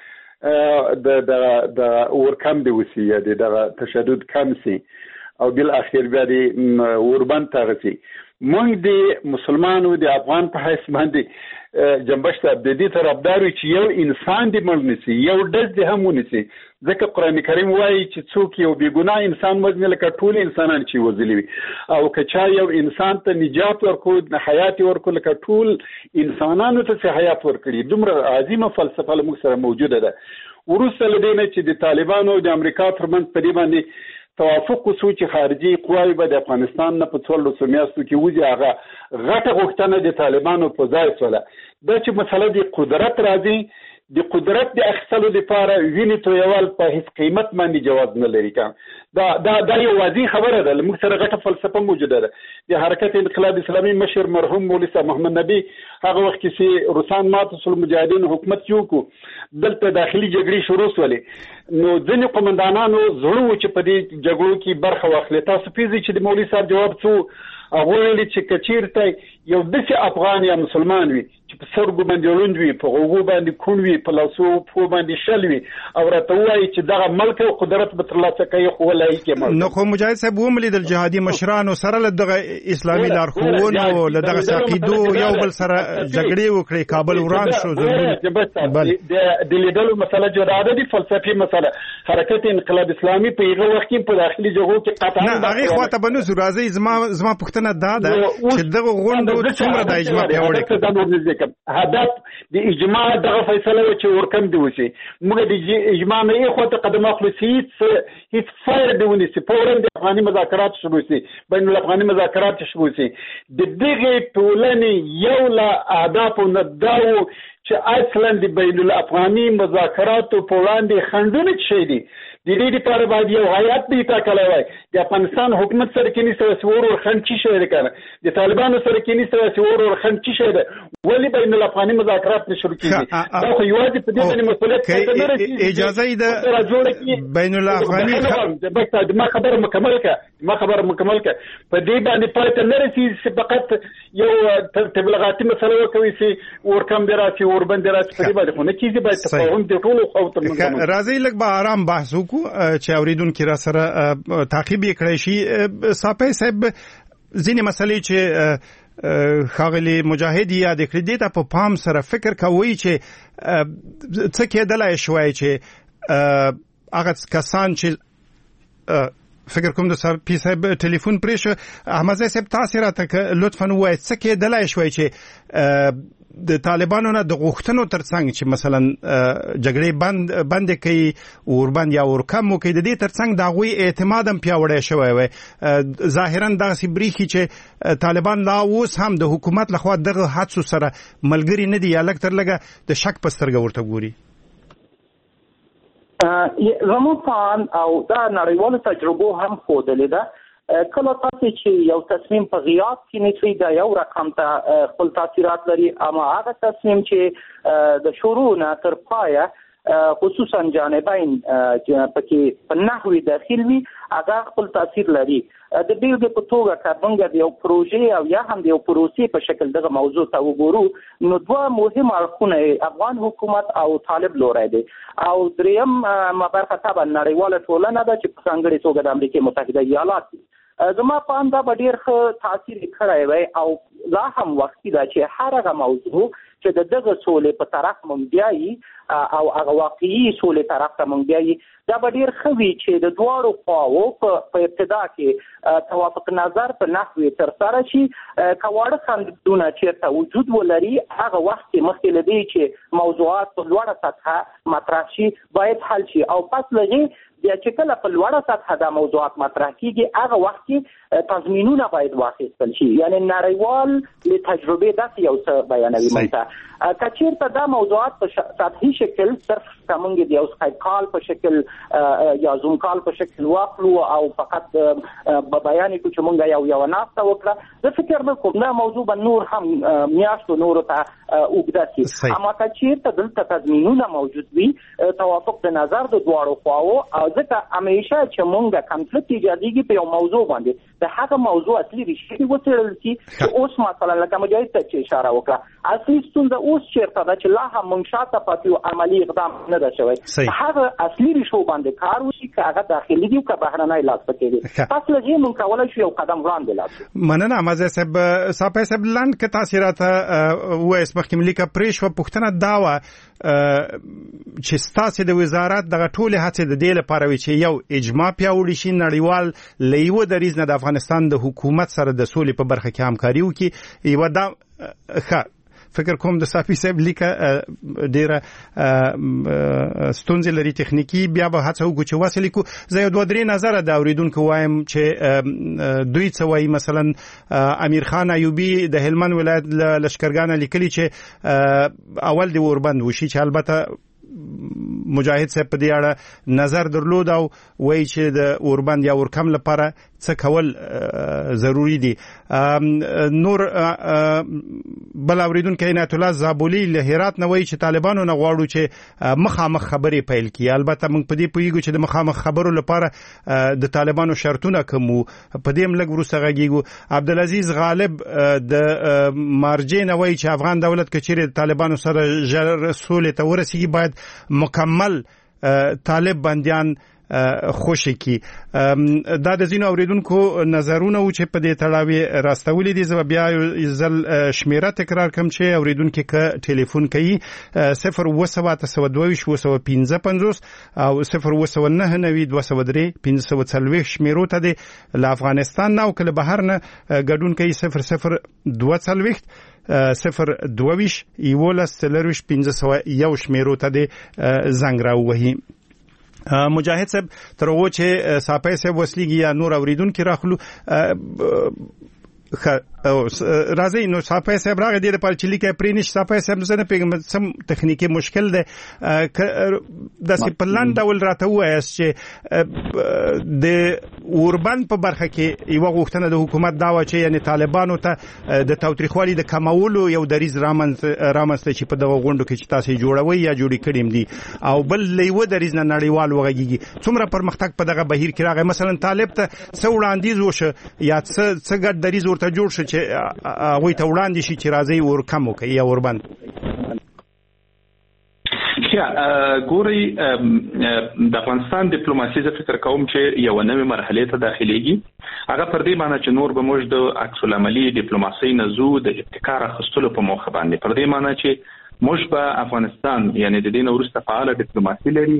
چې د د د اور کم دی وسی یا د تشدد کم سي او بل اخر بیا د اوربان تغسي. موږ د مسلمانانو د افغان په حیث باندې جنبش ته د دې طرفدار چې یو انسان دی مړ نسی، یو ډز دی هم ونسی، ځکه قرآن کریم وایي چې څوک یو بې ګناه انسان وژني لکه ټول انسانان چې وژلي وي، او که چا یو انسان ته نجات ورکو حیات ورکو لکه ټول انسانانو ته چې حیات ورکړي. دومره عظیمه فلسفه له موږ سره موجوده ده. وروسته له دې نه چې د طالبانو او د امریکا ترمنځ په دې باندې توافق وسو چې خارجي قواوې به د افغانستان نه په څوارلسو میاشتو کې وځي، هغه غټه غوښتنه د طالبانو په ځای شوله. دا چې مسله د قدرت راځي، د قدرت د اخیستلو لپاره وینې تویول په هیڅ قیمت باندې جواز نه لري. دا دا دا یو واضح خبره ده. موږ سره غټه فلسفه موجوده ده. د حرکت انقلاب اسلامي مشر مرحوم مولوي صاحب محمد نبی هغه وخت کې چې روسان ماته سول مجاهدین حکومت جوړ کو، دلته داخلي جګړې شروع شولې، نو ځینې قومندانانو زړه چې په دې جګړو کې برخه واخلي. تاسو پیږئ چې د مولوي صاحب جواب څه هغه ویلي چې کچیرته یو داسې افغان یا مسلمان وي چې په سترګو باندې ړوند وي، په غوږو باندې کوڼ وي، په لاسو پښو باندې شل وي، او راته وایي چې دغه ملک او قدرت به ترلاسه کوي، خو ولایي کې نو خو مجاهد صاحب وملیدل جهادي مشرانو سره له دغه اسلامي لارښوونو له دغه عقیدو یو بل سره جګړې وکړې، کابل وران شو. د لیدلو مسله جدا ده، د فلسفي مسله. حرکت انقلاب اسلامي په هغه وخت کې په داخلي جګړو کې قطعا نه هغې خواته به نه ځو. راځئ زما زما پوښتنه پوښتنه دا ده چې دغه غونډو څومره د اجماع پیاوړی کړ. هدف د اجماع دغه فیصله و چې ورکم دی وشي. موږ د اجماع نه یې خو ته قدم اخلو چې هیڅ هیڅ فایر دی ونیسي، فورا د افغاني مذاکرات شروع شي، بین الافغاني مذاکرات شروع شي. د دغه ټولنې یو له اهدافو نه دا و چې اصلا د بین الافغاني مذاکراتو په وړاندې خنډونه شي دي. د دې لپاره باید یو هیئت دی ټاکلی وای. د افغانستان حکومت سره کې نسته چې ور ور خنډ چی شي کنه، د طالبانو سره کې نسته چې ور ور خنډ چی شي ده، ولی بین الافغاني مذاکرات نشو کیږي. دا خو یوازې په دې باندې مسؤلیت نه لري. اجازه ده بین الافغاني ما خبره مکمل کړه ما خبره مکمل کړه په دې باندې پاتې نه رسي چې فقط یو تبلیغاتي مسله وکوي چې ورکم دراسي وربند دراسي په دې باندې خو نه کیږي. باید تفاهم د ټولو خو ته راځي لږ به آرام بحث وکړو چې اوریدونکو را سره تعقیب کړئ شي. صاحب صاحب ځینې مسلې چې خاغلی مجاهد یاد کړی دي ته په پام سره فکر کوي چې څه کېدلای شوی چې هغه کسان چې فکر کوم د صاحب پی صاحب ټلیفون پرېښه احمد صاحب تاسو راته لطفا وایئ څه کېدلای شوی چې د طالبانو نه د غوښتنو ترڅنګ چې مثلا جګړې بند بند کوي وربند یا ورکم کوي د دې ترڅنګ د غوي اعتماد هم پیاوړی شوی وي. ظاهرا دا سبريخي چې طالبان لا اوس هم د حکومت لخوا دغه حادثو سره ملګری نه دي یا لکه تر لګه د شک په سترګه ورته ګوري. زموږ فان او دا نړیوالو تجربو هم ښودلې ده کله تاسو چې یو تصمیم په غیاب کې نیسئ دا یو رقم ته خپل تاثیرات لري، اما هغه تصمیم چې د شروع نه تر پایه خصوصا جانبین پکې په نحوی داخل وي هغه خپل تاثیر لري. د بیلګې په توګه که موږ د یو پروژې او یا هم د یو پروسې په شکل دغه موضوع ته وګورو نو دوه مهم اړخونه افغان حکومت او طالب لوری دی او دریم برخه طبعا نړیواله ټولنه ده چې په ځانګړې توګه د امریکا متحده ایالات دي. زما په اند دا به ډېر ښه تاثیر کړی وی او لا هم وختي ده چې هر هغه موضوع چې د دغه سولې په طرف مونږ بیایي او هغه واقعي سولې طرف ته مونږ بیایي دا به ډېر ښه وي چې د دواړو خواوو په ابتدا کې توافق نظر په نحوې ترسره شي. که واړه خنډونه چېرته وجود ولري هغه وخت کې مخکې له دې چې موضوعات په لوړه سطحه مطرح شي باید حل شي او پس له هغې بیا چې کله په لوړه سطحه دا موضوعات مطرح کېږي هغه وخت کې تضمینونه باید واخیستل شي. یعنې نړیوال له تجربې داسې یو څه بیانوي موږ ته که چېرته دا موضوعات په سطحي شکل صرف که موږ د یو سکایپ کال په شکل یا زوم کال په شکل واخلو او فقط بیان کړو چې موږ یو یو ناسته وکړه زه فکر نه کوم دا موضوع به نور هم میاشتو نورو ته اوږده شي. اما که چېرته دلته تضمینونه موجود وي توافق د نظر د دواړو خواوو او ځکه همیشه چې موږ کنفلیکټ ایجادېږي په یو موضوع باندې د هغه موضوع اصلي ریښې وڅېړل شي چې اوس مثلا لکه مجاهد ته چې اشاره وکړه اصلي ستونزه اوس چېرته ده چې لا هم موږ شاته پاتې یو عملي اقدام نه ده شوی هغه اصلي ریښو باندې کار وشي که هغه داخلي دي او که بهرنی لاس پکې دی پس له دې موږ کولی شو یو قدم وړاندې لاړ شو. مننه احمد صاحب. صاحب صاحب لنډ که تاسې راته ووایاست مخکې مې لیکه پرې شوه پوښتنه دا وه چې ستاسې د وزارت دغه ټولې هڅې د دې لپاره وي چې یو اجماع پیاوړي شي نړیوال له یوه دریځ نه د افغانستان د حکومت سره د سولې په برخه کې همکاري وکړي. یوه دا ښه فکر کوم د صافي صاحب لیکه ډیره ستونزې لري تخنیکی بیا به هڅه وکړو چې واسه لیکو. زه یو دوه درې نظر د اوریدونکو وایم چې دوی څه وایي. مثلا امیر خان ایوبی د هلمند ولایت لشکرګانه لیکلي چې اول دی وربند وشي چې البته مجاهد صاحب په دې اړه نظر درلود او وایي چې د اوربند یا ورکم لپاره څه کول ضروری دي. نور بل اوریدونکو عنایت الله زابولی له هرات نه وایي چې طالبانو نه غواړو چې مخامخ خبرې پیل کړي. البته موږ په دې پوهیږو چې د مخامخ خبرو لپاره د طالبانو شرطونه کوم په دې هم لږ وروسته غږیږو. عبدالعزیز غالب د مارجې نه وایي چې افغان دولت که چیرې د طالبانو سره ژر سولې ته ورسیږي باید مکمل طالب بندیان خوشي کی. دا د زینو اوریدونکو نظرونه و چې په دې تړاو راستولې دي. زه بیا ځل شمیره تکرار کوم چې اوریدونکو ک ټلیفون کوي صفر اوه سوه اته سوه دوه ویشت اوه سوه پنځه پنځوس او صفر اوه سوه نهه نوي دوه سوه درې پنځه سوه څلوېښت شمیرو ته د افغانستان نه او کله بهر نه ګډون کوي صفر صفر دوه څلوېښت صفر دوه ویشت یولس څلرویشت پنځه سوه یو شمیرو ته د زنګ راووهي. مجاهد صاحب تر اوه چې صافی صاحب وسلیږي یا نور اوریدونکو راخلو راځي نو صافی صاحب راغی د لپاره چې لیکه پرینش صافی صاحب زنه پیغام سم تخنیکی مشکل ده د سپلان ډول راته وایي چې د اوربند په برخه کې یو غوښتنه د حکومت دا و چې یعنی طالبانو ته د تاوتریخوالي د کمولو یو دریز رامنځ رامنځته چې په دغه غونډو کې چې تاسو جوړوي یا جوړی کړیم دي او بل لیو دریز نه نړیوال وغږیږي څومره پرمختګ په دغه بهیر کې راغی. مثلا طالب ته څو وړاندیز وشه یا څه څه ګډ دریز ورته جوړ شي چې هغه ته وړاندې شي چې راځي ور کم وکړي یا وربند. یا ګوري د افغانستان ډیپلوماسي ز فکر کوم چې یو نوې مرحله ته داخليږي. هغه پر دې معنی چې نور به موږ د عکس العملي ډیپلوماسي نه زو د ابتکار خستلو په موخه باندې پر دې معنی چې موږ په افغانستان یعنی د دې نورسته فعال ډیپلوماسي لري.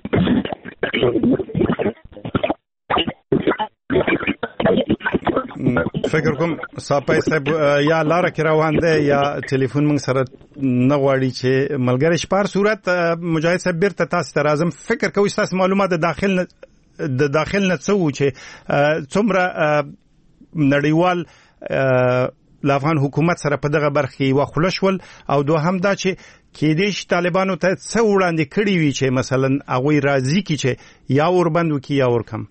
فکر کوم صافی صاحب یا لار کې روان دی یا ټلیفون موږ سره نه غواړي چې ملګری شپار صورت مجاهد صاحب بیرته تاسو ته راځم. فکر کوئ تاسو معلومات د داخل د داخل نه څه و چې څومره نړیوال د افغان حکومت سره په دغه برخه یو خلشول او دوهم دا چې کې دې طالبانو ته څه وړاندې کړی وي چې مثلا هغه راضي کی چې یا وربند وکي یا ورکم.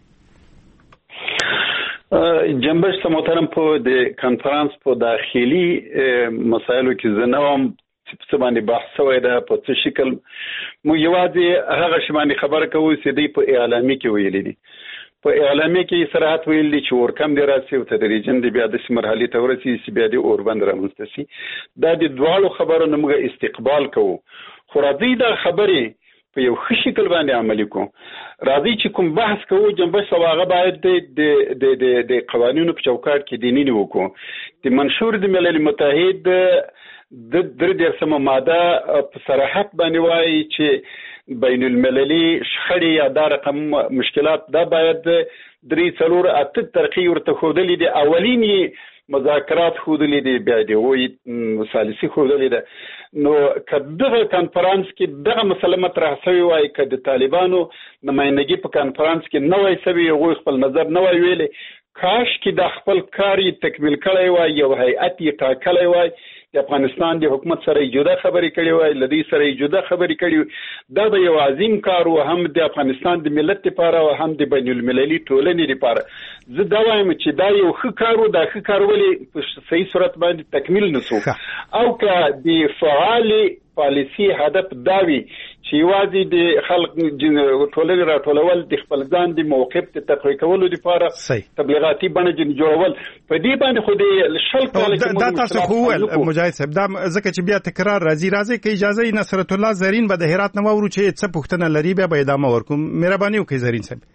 جنبش محترم په د کانفرنس په داخلي مسایلو کې زنوم څه باندې بحث شوی دا په څه شکل مو یوازې هغه شماني خبر کوي چې دی په اعلامي کې ویلي دي. په اعلامي کې صراحت ویلي چې ورکم دی راسي او تدریجاً دی بیا د مرحله ته ورسي چې بیا د اوربند رامنځته شي. دا د دوالو خبرو موږ استقبال کوو خو راځي دا خبره په یو ښه شکل باندې عملي کوو. راځي چې کوم بحث کوو جنبش سواغه باید د د د د قوانینو په چوکاټ کې دیني وکړو. د منشور د ملل متحد د درې درسمه ماده په صراحت باندې وایي چې بین المللي شخړې یا دا رقم مشکلات دا باید درې څلور اته ترقی ورته خودلې دي. اولینی مذاکرات خودلې دي بیا دی وایي ثالثي خودلې ده. نو کدغه کانفرنس کې دغه مسله مطرح شوی وای ک د طالبانو نمائندګي په کانفرنس کې نو وای سوي یو خپل نظر نو وای ویلې کاش کې د خپل کاری تکمیل کړی وای یو هیئت یې ټاکلی وای د افغانستان د حکومت سره جدا خبرې کړي وای لدی سره جدا خبرې کړي. دا به یو عظیم کار و هم د افغانستان د ملت لپاره او هم د بین المللي ټولنې لپاره. زه دا وایم چې دا یو ښه کار و. دا ښه کار ولې په صحیح صورت باندې تکمیل نشو او که د فعال پالیسی هدف داوي چې یوازې د خلک ټولنې راټولول د خپل ځان د موقف ته تقویه کولو لپاره تبلیغاتي بڼه جوړول په دې باندې خو د شل کال کې دا تاسو خو ول مجاهد صاحب دا ځکه چې بیا تکرار راځي راځي کې اجازه یې نصرت الله زرین به د هرات نو ورو چې څه پوښتنه لري بیا به ادامه ورکوم. مهرباني وکړئ زرین صاحب.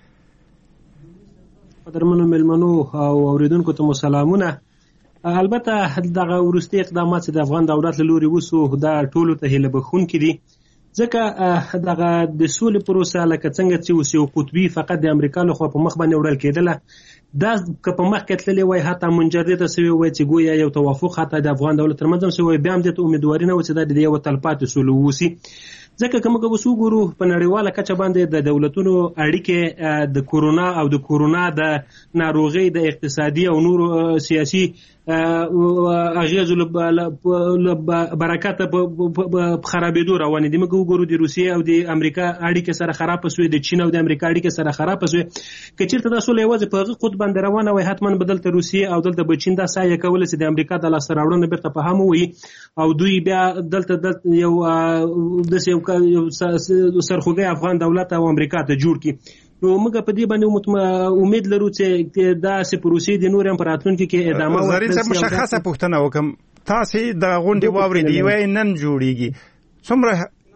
قدرمنو ملمنو او اوریدونکو ته سلامونه. البته دغه ورستي اقدامات د افغان دولت له لوري وسو دا ټولو ته هله بخون کړي ځکه دغه د سولې پروسه لکه څنګه چې وسو قطبي فقط د امریکا له خوا په مخ باندې وړل کېدله دا که په مخ کې تللی وای حتی منجرده سوي وای چې ګویا یو توافق حتی د افغان دولت ترمنځ سوي بیا هم د امیدواري نه و چې د یو تلپاتې سولې وسی. ځکه کومه که وسو ګورو په نړیواله کچه باندې د دولتونو اړیکې د کورونا او د کورونا د ناروغي د اقتصادي او نور سیاسي اغیزو له برکته په خرابېدو روانې دي. موږ وګورو د روسیې او د امریکا اړیکې سره خراب شوې د چین او د امریکا اړیکې سره خراب شوې. که چیرته دا سوله یوازې په هغه خود باندې روانه وای حتما بدل ته روسیې او دلته به چین دا سایه کوله چې د امریکا د لاسته راوړنه بیرته په هم وي او دوی بیا دلته یو د یو سرخوږی افغان دولت او امریکا ته جوړ کړي. نو موږ په دې باندې امید لرو چې دا سپروسي د نور امپراتورونکو کې ادامه ورکړي. زرین صاحب مشخصه پوښتنه وکم تاسو د غونډې واوري دی وای نن جوړیږي څومره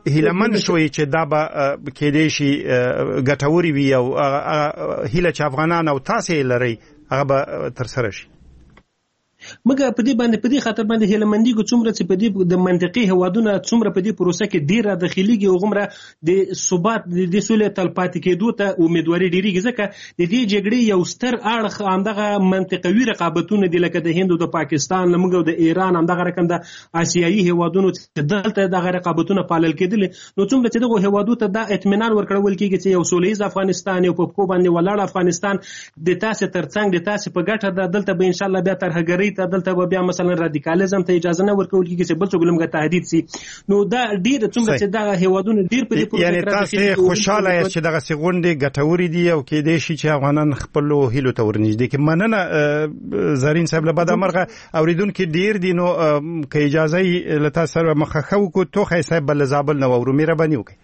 هیلمن شوي چې دا به کېدې شي ګټوري وي او هیله چې افغانان او تاسو لري هغه به تر سره شي. مګر په دې باندې په دې خاطر باندې هیلمندي کو څومره چې په دې د منطقي هوادونه څومره په دې پروسه کې ډیره داخليږي او غمره د ثبات د سولې تلپاتې کېدو ته امیدواري ډیریږي ځکه د دې جګړې یو ستر اړخ همدغه منطقوي رقابتونه دي لکه د هند او د پاکستان لمګو د ایران همدغه رقم د آسیایي هوادونو چې دلته دغه رقابتونه پالل کېدل نو څومره چې دغه هوادو ته د اطمینان ورکړول کېږي چې یو سولهیز افغانستان یو په کو باندې ولاړ افغانستان د تاسو ترڅنګ د تاسو په ګټه د دلته به ان شاء الله بیا ترهګری ته دلته بیا مثلا رادیکالیزم ته اجازه نه ورکول کیږي چې بل څه ګلمګه تهدید سي نو دا ډیر څومره چې دا هوادونه ډیر په دې پروسه یعنی تاسو خوشاله یاست چې دغه سغونډي ګټوري دي او کې دې شي چې افغانان خپل هیلو ته ورنږدې کې مننه زرین صاحب له بده مرغه اوریدونکو ډیر دي نو که اجازه یې لته سره مخخو کو توخه صاحب بل زابل نو ورو مهرباني وکړئ.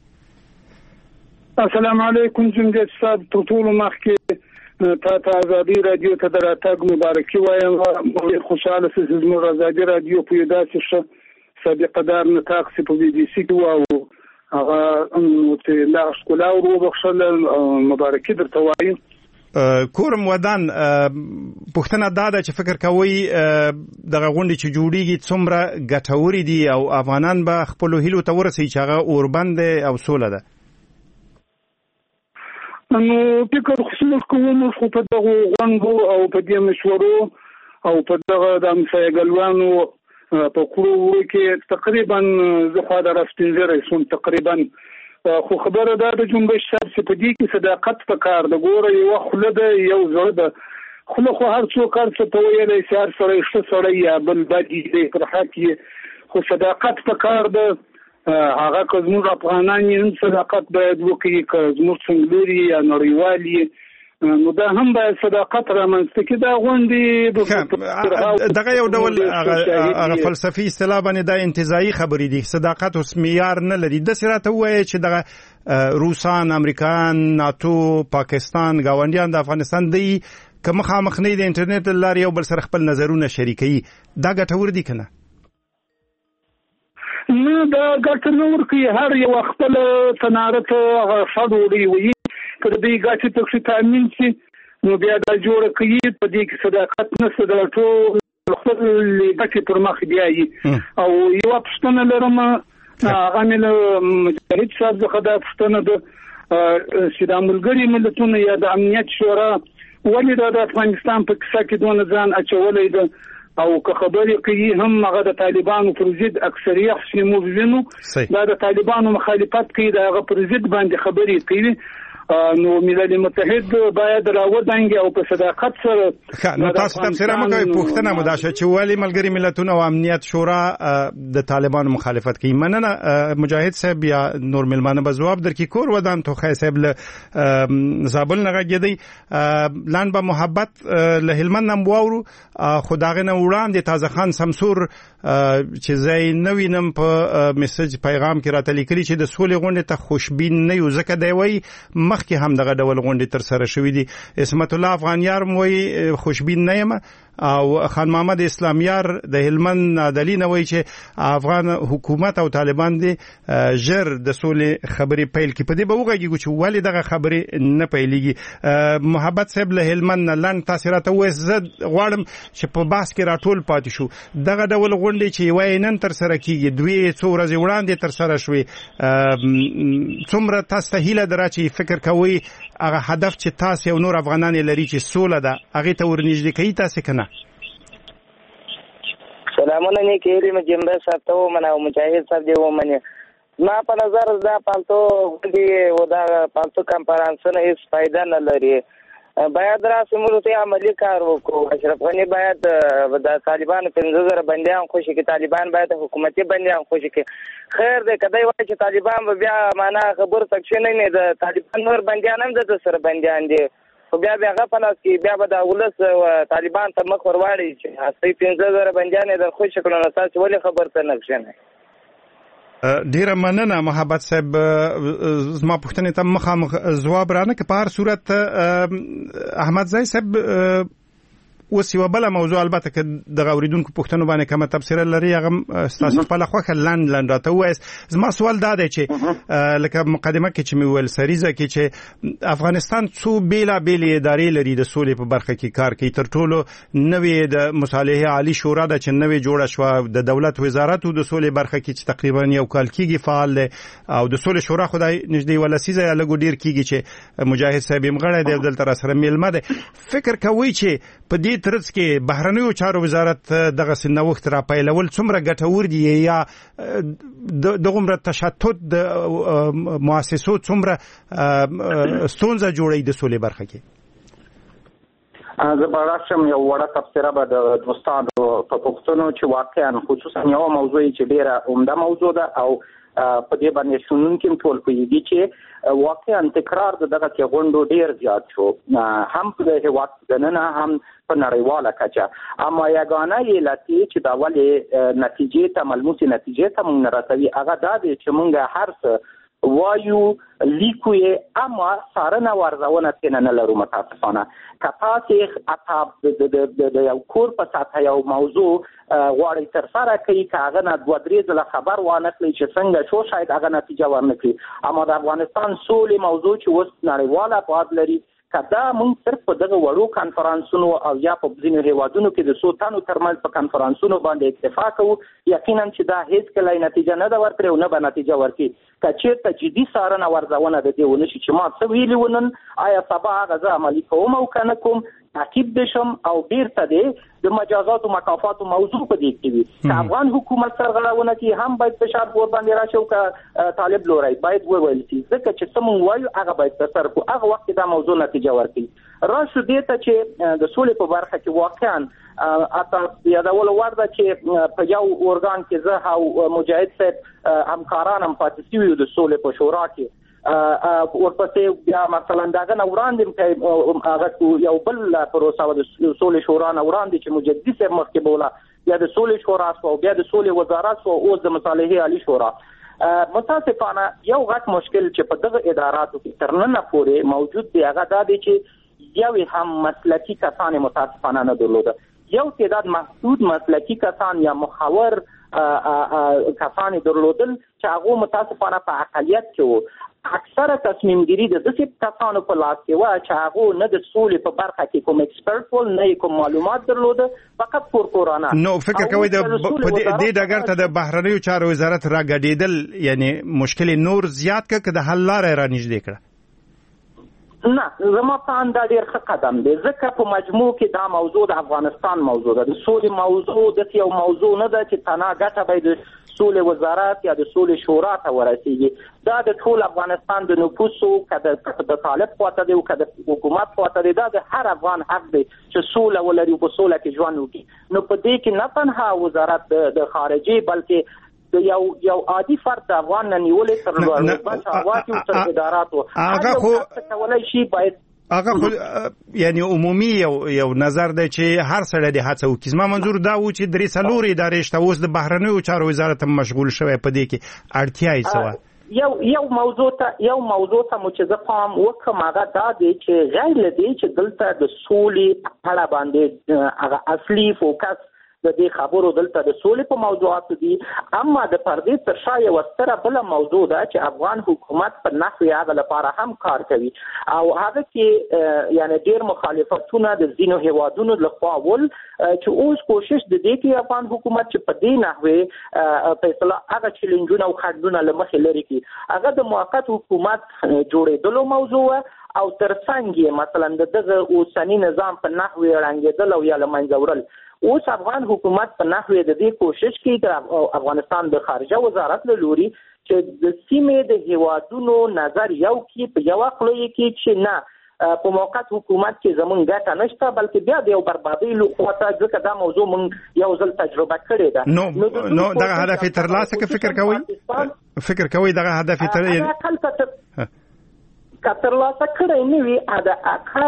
السلام علیکم جنګ صاحب ټول مخکې تا ته ازادي رادیو ته دراتګ مبارکي وایم خوشاله سم زموږ ازادي رادیو په داسې ش سابقه دار نطاق سی په بي بي سي کې وو هغه نو ته لا شکل او وبخښل مبارکي درته وایم. کورم ودان پښتنه داده چې فکر کوي دغه غونډې چې جوړیږي څومره ګټوري دي او افغانان به خپل هیلو ته ورسي چې هغه اوربند او سوله ده. نو فکر خصوص کوم خو په دغه غونډو او په دې مشورو او په دغه د مسایګلوانو په کورو کې تقریبا زه خو دا راستنځره سم تقریبا خو خبره ده د جنبش صاحب چې په دې کې صداقت پکار د ګوره یو خله ده یو زړه ده خله خو هر څوک هر څه ته ویلی چې هر سړی ښه سړی یا بل بدي دی پر حق یې خو صداقت پکار ده هغه که زموږ افغانان یې هم صداقت باید وکړي که زموږ څنګلوري یا نړیوال نو دا هم باید صداقت رامنځته کړي. دا غونډې دغه یو ډول هغه فلسفي اصطلاح باندې دا انتزاعي خبرې دي صداقت اوس معیار نه لري. داسې راته ووایي چې دغه روسان امریکایان ناتو پاکستان ګاونډیان د افغانستان دی که مخامخ نه د انټرنیټ له لارې یو بل سره خپل نظرونه شریکوي دا ګټور دي که نه؟ نو دا ګټه نه ورکوي هر یو خپل تنارت هغه ښه ډوډۍ وي که د دې ګټې پکښې تامین شي نو بیا دا جوړه کوي په دې کې صداقت نشته د ټول خپل ګټې پر مخ بیایي. او یوه پوښتنه لرم هغه مې له مجاهد صاحب څخه دا پوښتنه ده چې د ملګري ملتونو یا د امنیت شورا ولې دا د افغانستان په کیسه کې دونه ځان اچولی ده او که خبرې کوي هم هغه د طالبانو پر ضد اکثریت چې موږ وینو دا د طالبانو مخالفت کوي د هغه پر ضد باندې خبرې کوي نو ملل متحد باید راودانګي او په صداقت سره نو تاسو تفسیر مکوئ پوښتنه مو دا چې ولې ملګري ملتونه او امنیت شورا د طالبانو مخالفت کوي. مننه مجاهد صاحب یا نور ملمانه به جواب درکې. کور ودان توخی صاحب له زابل نه غږېدی لاند به محبت له هلمند هم واورو خو د هغې نه وړاندې تازه خان سمسور چې زه نه وینم په میسج پیغام کې راته لیکلي چې د سولې غونډې ته خوشبین نه یو ځکه دی وایي مخکې هم دغه ډول غونډې تر سره شوي دي. عصمت الله افغانیار هم وایي خوشبین نه یم او خان محمد اسلامیار د هلمند نادلی نه وایي چې افغان حکومت او طالبان دي ژر د سولې خبرې پیل کړي. په دې به وغږیږو چې ولې دغه خبرې نه پیلېږي. محبت صاحب له هلمند نه لنډ تاسې راته ووایئ زه غواړم چې په بحث کې راټول پاتې شو دغه ډول غونډې چې یوه یې نن تر سره کېږي دوی څو ورځې وړاندې تر سره شوې څومره تاسو ته هیله ده چې فکر کوئ هغه هدف چې تاسو یو نور افغانان لري چې سوله ده هغې ته ورنږدې کوي تاسې که نه؟ سلامونه نیکې هیلې مې جنبه صاحب ته ومنه او مجاهد صاحب دې ومنې. ما په نظر دا پالتو غونډې او دا پالتو کنفرانسونه هېڅ فایده نه لري. باید راسې موږ ته عملي کار وکړو. اشرف غني باید د طالبانو پنځه زره بندیان خوشي کړي. طالبان باید حکومتي بندیان خوشي کړي. خیر دی که دی وایي چې طالبان به بیا معنا خبرو ته کښېنوي نه د طالبان نور بندیان هم د سره بندیان دي خو بیا بیا هغه په لاس کې بیا به د ولس طالبان ته مخ ور واړوي چې هستۍ پنځه زره بندیان یې در خوشي کړو نو تاسې ولې خبرو ته نه کښېنئ. ډیره مننه محبت صاحب زما پوښتنې ته مخامخ ځواب رانه که په هر صورت احمد زای صاحب اوس یو بل موضوع البته ک د غوریدونکو پښتنو باندې کومه تفسیر لري هغه تاسو په لخوا لند لند راته وایي. زما سوال دا دی چې لکه مقدمه کې چې مې ویل سریزه کې چې افغانستان څو بیلا بیل ادارې لري د سولې په برخه کې کار کوي. تر ټولو نوې د مصالحه عالی شورا د چې نوې جوړه شو د دولت وزارت د سولې برخه کې چې تقریبا یو کال کېږي فعال دی او د سولې شورا خدای نږدې ولسیزه یا لګو ډیر کېږي چې مجاهد صاحب مغړی دی دلته را سره میلمه دی. فکر کوي چې په دې ترڅ کې بهرنیو چارو وزارت دغه سنوخت را پیلول څومره ګټور دي یا دغه تشتت د مؤسسو څومره ستونزه جوړوي د سولې برخه کې؟ زه به راشم یو وړه تبصره به د دوستانو په پوښتنو چې واقعا خصوصا یو موضوع چې ډېره عمده موضوع ده او په دې باندې شنونکي ټول پوهېږي چې واقعا تکرار د دغه کې غونډو ډېر زیات شو هم په هېواد دننه هم په نړیواله کچه. اما یګانه علت چې دا ولې نتیجې ته ملموسې نتیجې ته موږ نه رسوي هغه دا دی چې موږ هر څه وایو لیکو یې اما څارنه ورزونه ترېنه نه لرو متاسفانه. که تاسې د یو کور په سطحه یو موضوع غواړئ ترسره کوي که هغه نه دوه درې ځله خبر وانه کړئ چې څنګه شو شاید هغه نتیجه ورنه کړي. اما د افغانستان سولې موضوع چې اوس نړیواله ابعاد لري که دا موږ صرف په دغه وړو کنفرانسونو او یا په ځینو هیوادونو کې د څو تنو ترمنځ په کنفرانسونو باندې اکتفا کوو یقینا چې دا هیڅکله نتیجه نه ده ورکړې او نه به نتیجه ورکړي. که چېرته جدي څارنه ورزونه د دې ونه شي چې ما څه ویلي ونن آیا سبا هغه زه عملي کوم او که نه کوم تعقیب دشم او بیرته دی د مجازات او مکافات موضوع په دې کې وي. که افغان حکومت سرغړونه کوي هم باید فشار ور باندې راشي او که طالب لوري باید وویل شي ځکه چې څه مونږ وایو هغه باید ترسره کړو. هغه وخت دا موضوع نتیجه ورکړي. راشو دې ته چې د سولې په برخه کې واقعا اته یادول ورده چې په یو ارګان کې زه او مجاهد صاحب همکاران هم پاتې شوي د سولې په شورا کې ورپسې بیا مثلا داغه نه وړاندې هغه یو بل پروسه د سولې شورا نه وړاندې چې مجددي صاحب مخکې بوله بیا د سولې شورا او بیا د سولې وزارت او اوس د مصالحې عالی شورا. متاسفانه یو غټ مشکل چې په دغه اداراتو کې تر ننه پورې موجود دی هغه دا دی چې یو هم مسلکي کسان متاسفانه نه درلوده. یو تعداد محدود مسلکي کسان یا مخور کسان درلودل چې هغه متاسفانه په اقلیت کې وو. اکثره تصمیم گیری د داسې کسانو په لاس کې و چې هغه نه د سولې په برخه کې کوم ایکسپرت ول نه کوم معلومات درلوده فقط کورکورانه. نو فکر کوي د دې ډګر ته د بهرنیو چارو وزارت راګډېدل یعنی مشکل نور زیات کړه د حل لارې را نږدې کړه؟ نه زما په اند ډېر ښه قدم دی ځکه په مجموع کې دا موضوع د افغانستان موضوع ده. د سولې موضوع د یو موضوع نه ده چې تنها ګټه به د سولې وزارت یا د سولې شورا ته ورسیږي. دا د ټول افغانستان د نفوسو که د طالب خواته دی او که د حکومت خواته دی دا د هر افغان حق دی چې سوله ولري او په سوله کې ژوند وکړي. نو په دې کې نه تنها وزارت د خارجي بلکې یو یو عادي فرد د افغان نه نیولې تر لوړ چارواکي او تر اداراتو هغه خو کولای شي باید هغه خو یعنی عمومي یو یو نظر دی چې هر سړی د هڅه وکړي. زما منظور دا و چې درې څلور ادارې شته اوس د بهرنیو چارو وزارت مشغول شوی په دې کې اړتیا یې څه یو یو موضوع ته یو موضوع ته مو چې زه پام وکړم هغه دا دی چې غیر له دې چې دلته د سولې په اړه باندې هغه اصلي فوکس د دې خبرو دلته د سولې په موضوعاتو دي اما د پردې تر شا یو ستره بله موضوع ده چې افغان حکومت په نحوې هغه لپاره هم کار کوي او هغه کې یعنی ډېر مخالفتونه د ځینو هیوادونو لخوا ول چې اوس کوشش د دې کې افغان حکومت چې په دې نحوې فیصله هغه چیلنجونه او خنډونه له مخې لري کړي هغه د موقت حکومت جوړېدلو موضوع او ترڅنګ یې مثلا دغه اوسنی نظام په نحوې ړنګېدل او یا له منځه وړل. اوس افغان حکومت په نحوې د دې کوشش کوي چې افغانستان د خارجه وزارت له لوري چې د سیمې د هیوادونو نظر یو کې په یو خپل کې چې نه په موقت حکومت کې زمونږ ګټه نشته بلکې بیا د یو بربادي لخواته ځکه دا موضوع مونږ یو ځل تجربه کړې ده. نو نو دغه هدف ترلاسه کې فکر کوي فکر کوي دغه هدف تر کتر لاسه کړی نه وي د اقل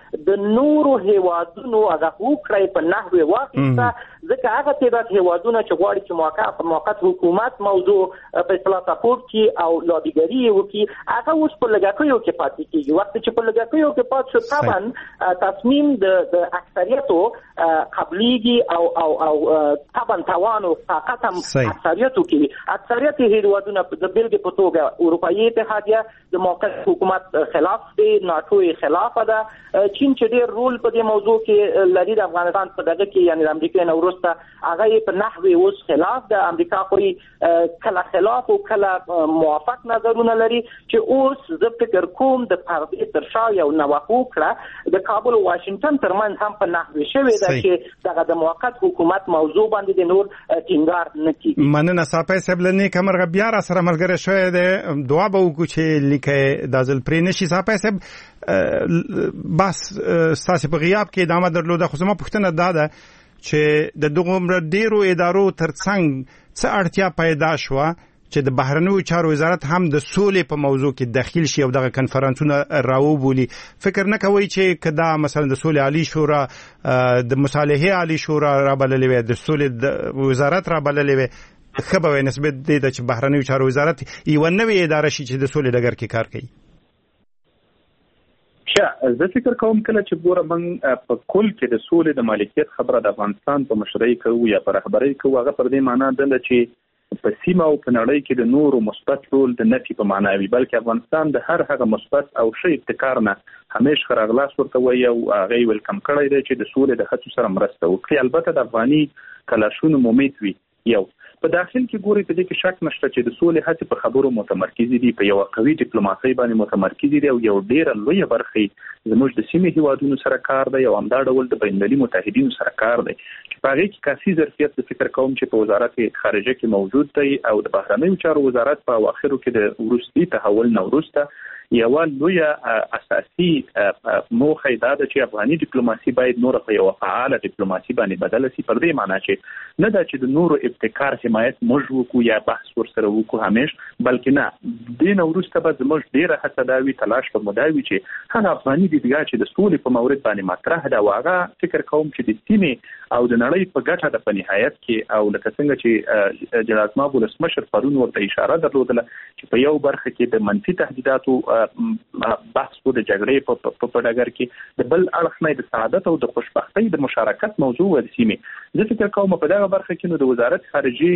د نورو هیوادونو هغه وکړای په نحوه واقعا ځکه هغه تعداد هیوادونه چې غواړي چې موقت موقت حکومت موضوع په اصطلاح سپورت کې او لابیګری وکي هغه اوس په لګاکیو کې پاتې کیږي وخت چې په لګاکیو کې پات شو طبعا تصمیم د اکثریتو قبليږي او او او طبعا توان او طاقت هم اکثریتو کې اکثریت هیوادونه د بیلګې په توګه اروپאי اتحادیه د موقت حکومت خلاف دی ناتو خلاف ده چین چې ډېر رول په دې موضوع کې لري د افغانستان په دغه کې یعنی د امریکا نه ورسته هغه په نحوه اوس خلاف د امریکا کوي کله خلاف او کله موافق نظرونه لري چې اوس د فکر کوم د پردې تر شا یو نوښت کړه د کابل او واشنگټن ترمنځ هم په نحوه شوی ده چې دغه د موقت حکومت موضوع باندې د نور ټینګار نه کیږي مننه صاحب سبلنی کمر بیا را سره ملګری شوی دی دعا به وکړو چې لیکه د ځل پرې نشي صاحب صاحب بس ستاسو په غیاب کې ادامه درلوده خو زما پوښتنه دا ده چې د دغه ډیرو ادارو ترڅنګ څه اړتیا پیدا شوه چې د بهرنیو چارو وزارت هم د سولې په موضوع کې داخل شي او دغه کنفرانسونه راوبولي فکر نه کوي چې کدا مثلا د سولې عالی شورا د مصالحې عالی شورا رابللې وي د سولې د وزارت رابللې وي خبره نسبت دی چې بهرنیو چارو وزارت یو نوې اداره شي چې د سولې ډګر کې کار کوي زه فکر کوم کله چې ګوره موږ په کل کې د سولې د مالکیت خبره د افغانستان په مشرۍ کوو یا په رهبرۍ کوو هغه پر دې معنا ده چې په سیمه او په نړۍ کې د نورو مثبت رول د نفي په معنا وي بلکې افغانستان د هر هغه مثبت او ښه ابتکار نه همیشه خراغلاس ورته وي او هغه ویلکم کړی دی چې د سولې د هڅو سره مرسته وکړي البته د افغاني کلاشونو مومید وي یو په داخل کې ګوري په دې کې شک نشته چې د سولې هڅې په خبرو متمرکز دي په یو قوي ډیپلوماسي باندې متمرکز دي او یو ډیر لوی برخه زموږ د سیمې هیوادونو سره کار دی او همدا ډول د بین المللي متحدینو سره کار دی چې په هغه کې کافي ظرفیت د فکر کوم چې په وزارت خارجه کې موجود دی او د بهرنیو چارو وزارت په اواخرو کې د وروستي تحول نه وروسته یو لوی اساسي موخه دا ده چې افغاني ډیپلوماسي باید نور په یو فعال ډیپلوماسي باندې بدل شي پر دې معنی چې نه دا چې د نورو ابتکار حمایت موږ وکړو یا بحث ورسره وکړو همیش بلکې نه دین وروسته به زموږ ډیره هڅه دا وي تلاش په مداوي چې هغه افغاني دیدګاه چې د سولې په مورد باندې مطرح ده واغه فکر کوم چې د سیمې او د نړۍ په ګټه د په نهایت کې او لکه څنګه چې جناب ماب ولسمشر پرون ورته اشاره درلودله چې په یو برخه کې د منفي تهدیداتو بحث کو د جګړې په په ډګر کې د بل اړخ نه د سعادت او د خوشبختۍ د مشارکت موضوع ورسیمه زه فکر کوم په دغه برخه کې نو د وزارت خارجي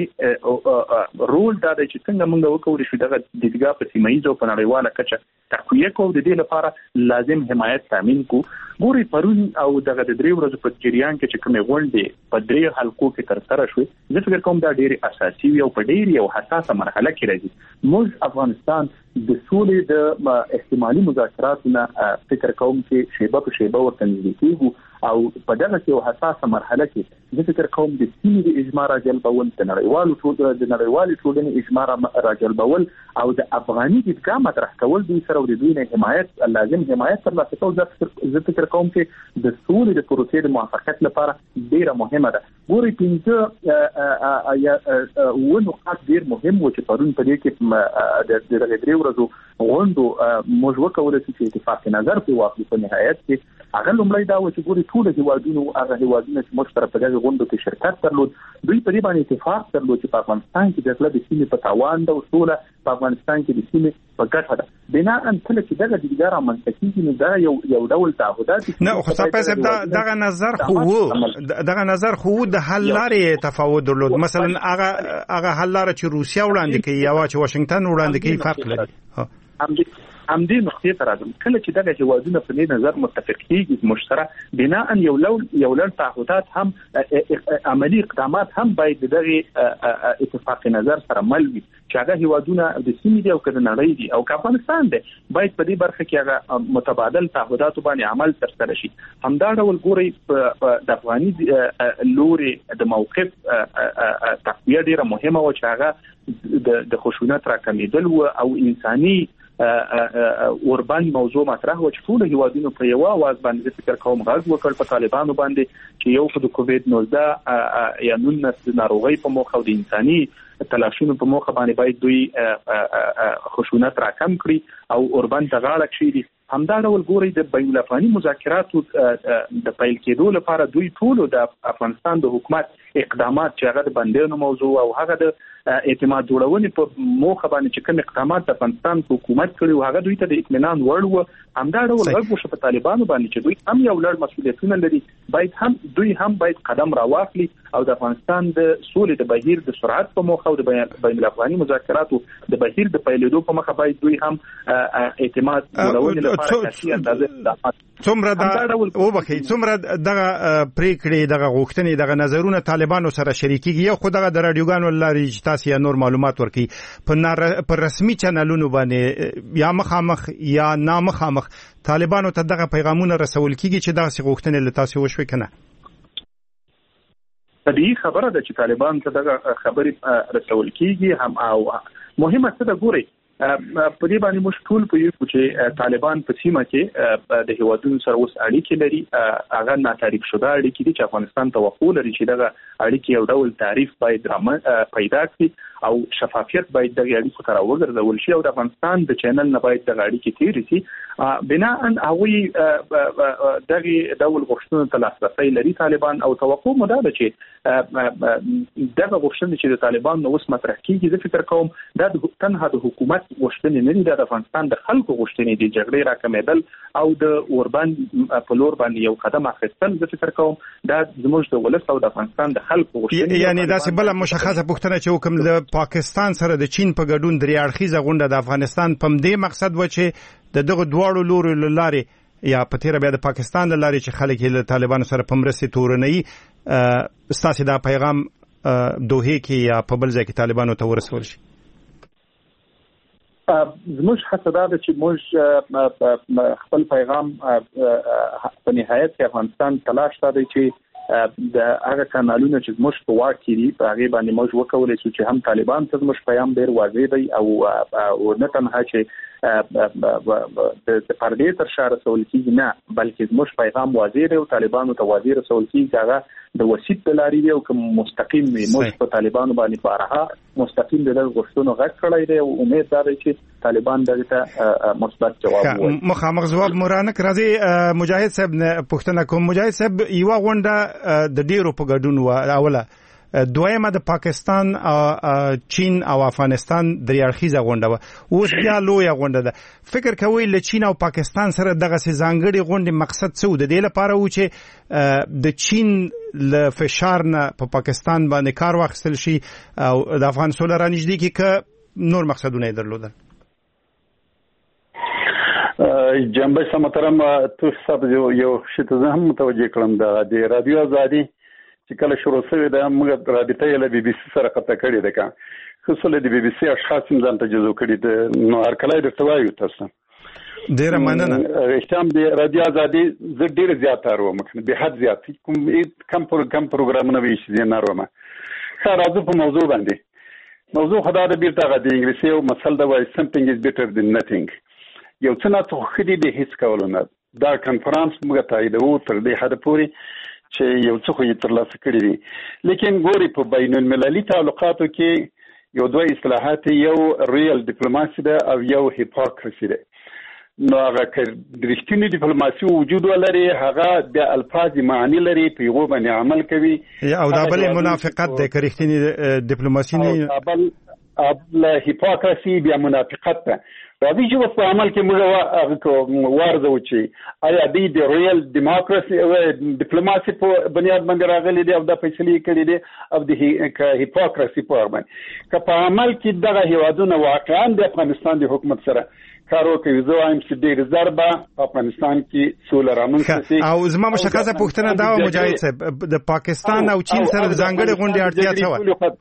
رول دا دی چې څنګه موږ وکړو چې دغه دیدګاه په سیمایي او په نړیواله کچه تقویه کوو د دې لپاره لازم حمایت تامین کو ګوري پرون او دغه د درې ورځې په جریان کې چې کومه غونډه په درې حلقو کې تر سره شوې زه فکر کوم دا ډېر اساسي او په ډېر یو حساسه مرحله کې راځي موږ افغانستان د سولې د احتمالي مذاکراتو نه فکر کوم چې شیبه په شیبه ورته نږدې کیږو او په دغه یو حساسه مرحله کې زه فکر کوم د سیمې د اجماع راجلبول د نړیوالو ټولنې د نړیوالې ټولنې اجماع راجلبول او د افغاني دیدګاه مطرح کول د سره د دوی نه حمایت لازم حمایت ترلاسه کول زه فکر کوم چې د سولې د پروسې د موافقت لپاره ډیره مهمه ده ګوري پنځه یا و نقاط ډیر مهم و چې پرون په دې کې د دغه درې ورځو غونډو موږ وکولای شو چې اتفاق نظر په واقع په نهایت کې هغه لومړی دا و چې ګوري ټول هیوادونو هغه هیوادونه چې موږ سره په دغه غونډو کې شرکت درلود دوی په دې باندې اتفاق درلود چې په افغانستان کې د خپل سیمې په تاوان ده او سوله په افغانستان کې د سیمې په ګټه ده بنا ان کله چې دغه دیګار منطقي نه دا یو یو ډول تعهدات نه خو تاسو دا دغه نظر خو دغه نظر خو د حل لارې تفاوت درلود مثلا هغه هغه حل لار چې روسیا وړاندې کوي یا چې واشنگټن وړاندې کوي فرق لري ام دې نقطې ته راځم کله چې دغه هیوادونه په دې نظر متفق کیږي مشترک بنا ان یو لو یو لړ تعهدات هم عملی اقدامات هم باید دغه اتفاق نظر سره مل وي چې هغه هیوادونه د سیمې دی او د نړۍ دی او افغانستان دی باید په دې برخه کې هغه متبادل تعهدات باندې عمل ترسره شي همدا ډول ګوري د افغاني لوري د موقف تقویه ډیره مهمه و چې هغه د خشونت راکمېدل او انساني اوربان موضوع مطرح و چې ټول هیوادونو په یو आवाज باندې فکر کوم غږ وکړ په طالبانو باندې چې یو د کووید نولس یا نولس ناروغي په موخه د انساني تلاشونو په موخه باندې باید دوی خشونت راکم کړي او اوربان ته غاړه کړي همدا ډول ګوري د بین الافغاني مذاکراتو د پیل کېدو لپاره دوی ټول د افغانستان د حکومت اقدامات چې هغه د بندیانو موضوع او هغه د اعتماد جوړونې په موخه باندې چې کوم اقدامات د افغانستان حکومت کړی هغه دوی ته د اطمینان وړ و. همدا ډول غږ وشو په طالبانو باندې چې دوی هم یو لړ مسؤلیتونه لري، باید هم دوی هم باید قدم راواخلي او د افغانستان د سولې د بهیر د سرعت په موخه او د بین الافغاني مذاکراتو د بهیر د پیلېدو په مخه باید دوی هم اعتماد جوړونې لپاره کافي اندازه څومره دا وبخي څومره دغه پریکړې دغه غوښتنې دغه نظرونه طالبانو سره شریکيږي. یو خو دغه د رادیوګانو لاري چې تاسو یا نور معلومات ورکي په پر رسمي چینلونو باندې یا مخامخ یا نامخامخ طالبانو ته دغه پیغامونه رسول کیږي چې دغه غوښتنې له تاسو وشوي کنه؟ طبیعي خبره ده چې طالبان ته دغه خبرې رسول کیږي هم او مهمه څه ده ګوري په دې باندې موږ ټول په یو چې طالبان په سیمه کې د هیوادونو سره اوس اړیکې لري، هغه ناتعریف شوه اړیکې دي چې افغانستان توقع لري چې دغه اړیکې یو ډول تعریف باید پیدا کړي او شفافیت باید دغه اړیکو ته راوګرځول شي او د افغانستان د چینل نه باید دغه اړیکې تیرې شي. بناء هغوی دغه ډول غوښتنو ته لاسرسی لري طالبان او توقع مو ده چې دغه غوښتنې چې د طالبان نو اوس مطرح کیږي زه فکر کوم دا تنها د حکومت غوښتنې نه دي، د افغانستان د خلکو غوښتنې دي، جګړې راکمېدل او د اوربان په لور باندې یو قدم اخیستل. زه فکر کوم دا زموږ د ولس او د افغانستان د خلکو غوښتنې یعنی دا څه بل مشخصه پوښتنه چې حکم د پاکستان سره د چین په ګډون درې اړخیزه غونډه د افغانستان په دې مقصد و چې د دغه دواړو لورو لارې یا په تیر بیا د پاکستان لارې چې خلک له طالبانو سره په مرستې تورنۍ ستاسو دا پیغام دوه کې یا په بل ځای کې طالبانو ته ورسول شي. زموږ هڅه دا ده چې موږ خپل پیغام په نهایت کې افغانستان تلاش کوي چې د هغه کانالونو چې موږ په واک کې دي په هغه باندې موږ وکولای شو چې هم طالبان ته موږ پیغام ډیر واضح دی او او نه تنها چې د پردې تر شا رسول کیږي نه بلکې موږ پیغام واضح دی او طالبانو ته واضح رسول کیږي هغه د وسیط د لاري دی او کوم مستقیم وي. موږ په طالبانو باندې بارها مستقیم د غوښتنو غږ کړی دی او امید دا دی چې طالبان دغه ته مثبت جواب وایي. مخامخ جواب مورانک راځي مجاهد صاحب پښتنه کوم. مجاهد صاحب یو غونډه د ډیرو په ګډون و اوله دویمه د پاکستان چین او افغانستان درې اړخیزه غونډه و اوس بیا لویه غونډه ده. فکر کوئ له چین او پاکستان سره دغه سي ځانګړي غونډې مقصد څه و؟ د دې لپاره و چې د چین له فشار نه په پاکستان باندې کار واخیستل شي او د افغان سوله رانږدې کې که نور مقصدونه یې درلودل؟ جنبه سمترم تو سب یو شته هم متوجه کړم د رادیو ازادي چې کله شروع شوې ده موږ رابطه یې له بي بي سي سره قطع کړې ده که خصوصا د بي بي سي اشخاص هم ځان ته جذو کړي ده نو هر کله درته وایو تاسو ډیره مننه. اشتام د رادیو ازادي زه ډیر زیات اروم کنه به حد زیات کوم کم پر کم پروګرامونه وی شي نه اروم. خا راځو په موضوع باندې. موضوع خدای دې بیرته غا د انګلیسي او مسل دا وای something is better than nothing. یو څه نه څه خدي به هیڅ کولونه دا کانفرنس موږ ته ایدو تر دې حد پورې چې یو څه خو یې ترلاسه کړی دي. لیکن ګوري په بین المللي تعلقاتو کې یو دوه اصطلاحات یو ریل ډیپلوماسي ده او یو هیپوکراسي ده. نو هغه د رښتینی ډیپلوماسي وجود ولري هغه د الفاظ معنی لري په یو باندې عمل کوي او دا بل منافقت ده که رښتینی ډیپلوماسي نه بل ابل هیپوکراسي بیا منافقت ده. راځي چې په عمل کې موږ ورزو چې آیا د ریل ډیموکراسي او ډیپلوماسي په بنیاد باندې راغلي دي او د فیصلې کړي دي او د هیپوکراسي په باندې که په عمل کې دغه هیوادونه واقعا د افغانستان د حکومت سره کار وکړي زه وایم چې ډېر ضربه په افغانستان کې سوله رامنځته شي. او زما مشخصه پوښتنه دا و مجاهد صاحب د پاکستان او چین سره د ځانګړي غونډې اړتیا څه وه؟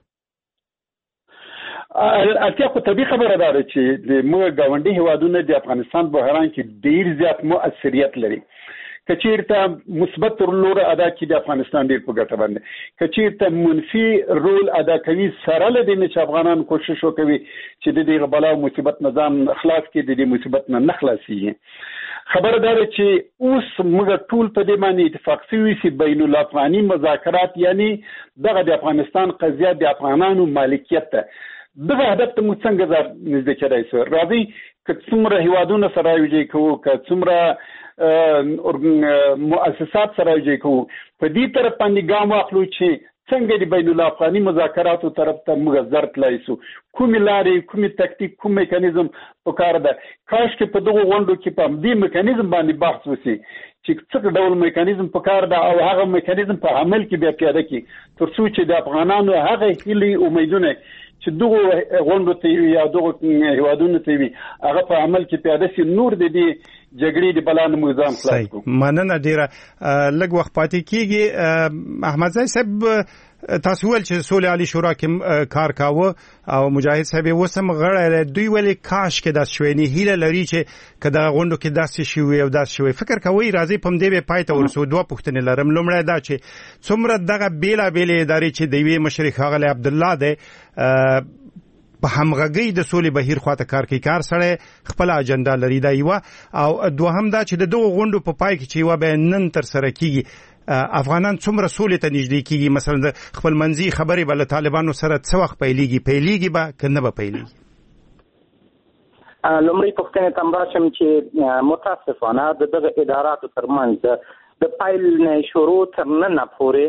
اړتیا خو طبیعي خبره ده چې د موږ ګاونډي هیوادونه د افغانستان بحران کې ډیر زیات مؤثریت لري. که چیرته مثبت رول ادا کړي د افغانستان ډیر په ګټه باندې، که چیرته منفي رول ادا کوي سره له دې چې افغانان کوشش وکوي چې د دې بلا او مصیبت نظام خلاص کړي د دې مصیبت نه نخلاصي. خبره ده چې اوس موږ ټول په دې باندې اتفاق شوی چې بین الافغاني مذاکرات یعنی دغه د افغانستان قضیه د افغانانو مالکیت ده دغه هدف ته موږ څنګه ځار نږدې کېدای شو. راځي که څومره هیوادونه سره یوځای کوو، که څومره مؤسسات سره یوځای کوو، په دې طرف باندې ګام واخلو چې څنګه د بین الافغاني مذاکراتو طرف ته موږ زر تلای شو. کومې لارې، کومې تکتیک، کوم میکانیزم پکار ده. کاش کې په دغه غونډو کې په دې میکانیزم باندې بحث وشي چې څه ډول میکانیزم پکار ده او هغه میکانیزم په عمل کې بیا پیاده کړي تر څو چې د افغانانو هغه هیلې امیدونه چې دغه غونډو ته یا دغه هیوادونو ته وي هغه په عمل کې پیاده شي. نور د دې جګړې د بلان موزان خلاص کو. مننه ډیره. لږ وخت پاتې کیږي. احمد زای صاحب تاسو ول چې سولې عالی شورا کې کار کاوه او مجاهد صاحب وسم غړ دوی ولې کاش کې داس شوې نه هیله لري چې کدا غونډو کې داسې شوی او داسې شوی. فکر کوي راځي پم دی به پای ته ورسو. دوه پوښتنې لرم. لومړی دا چې څومره دغه بیلا بیلې ادارې چې د وی مشرک غل عبد الله ده په همغږي د سولې بهیر خواته کار کوي، کار سره خپل اجنډا لري دا یو. او دوهم دا چې د دوه غونډو په پای کې چې یو به نن تر سره کیږي افغانان څومره سولې ته نږدې کیږي. مثلا د خپل منځي خبرې بل طالبانو سره څو وخت پیلېږي پیلېږي به کنه به پیلېږي. لومړی پوښتنه تم راشم چې متاسفانه د دغه اداراتو ترمنځ د پایل نه شروع تر نن پورې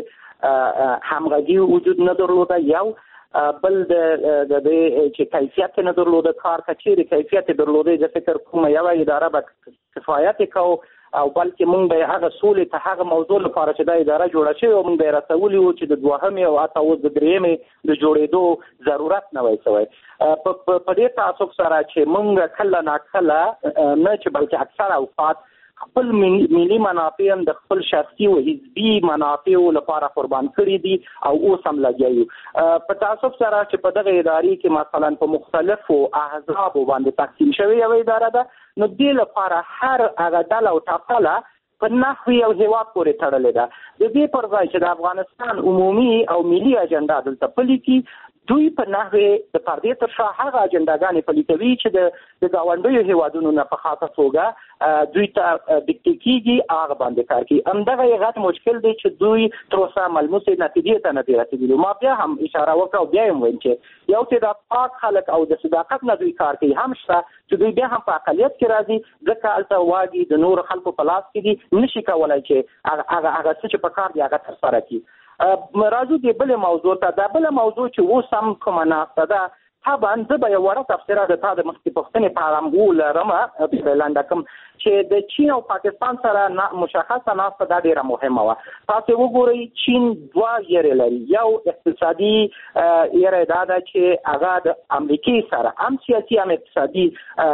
همغږي وجود نه درلوده. یو بل د د چې کیفیت نه درلوده، کار کچېری کیفیت درلوده. د فکر کومه یو اداره به کفایت کو او بلکې مونږ به هغه سولې ته هغه موضوع لپاره چې د اداره جوړه شوې او مونږ به رسولي وو چې د دوهمې او حتی اوس د درېیمې د جوړېدو ضرورت نه وای سوی. په دې تعصب سره چې مونږ کله ناکله نه چې بلکې اکثر اوقات خپل ملي منافع هم د خپل شخصي او حزبي منافع لپاره قربان کړي دي او اوس هم لګیایو. په تعصب سره چې په دغه ادارې کې مثلا په مختلفو احزاب باندې تقسیم شوی یو اداره ده، نو دې لپاره هر هغه ډله او ټاکله په نحوی او هیواد پورې تړلې ده. د دې پر ځای چې د افغانستان عمومي او ملي اجنډا دلته پلي کی، دوی په نحوی د پردې تر شا هغه اجنډاګانې پلي کوي چې د د ګاونډیو هیوادونو نه په خاصه توګه دوی ته دکتې کیږي، هغه باندې کار کوي. همدغه یې غټ مشکل دی چې دوی تر اوسه ملموسې نتیجې ته نه دي رسېدلي. ما بیا هم اشاره وکړه او بیا یې وویل چې یو تعداد پاک خلک او د صداقت نه دوی کار کوي هم شته چې دوی بیا هم په اقلیت کې راځي، ځکه هلته واګي د نورو خلکو په لاس کې دي، نشي کولی چې هغه هغه څه چې په کار دی هغه ترسره کړي. راځو دې بلې موضوع ته. دا بله موضوع چې اوس هم کومه ناسته ده، طبعا زه به یو وړه تفسیره د تا د مخکې پوښتنې په اړه ولرم اعلان کوم چې د چین او پاکستان سره مشخصه ناسته دا ډیره مهمه وه. تاسو وګورئ چین دوه یېرې لري. یو اقتصادي یېره دا ده چې هغه د امریکې سره هم سیاسي هم اقتصادي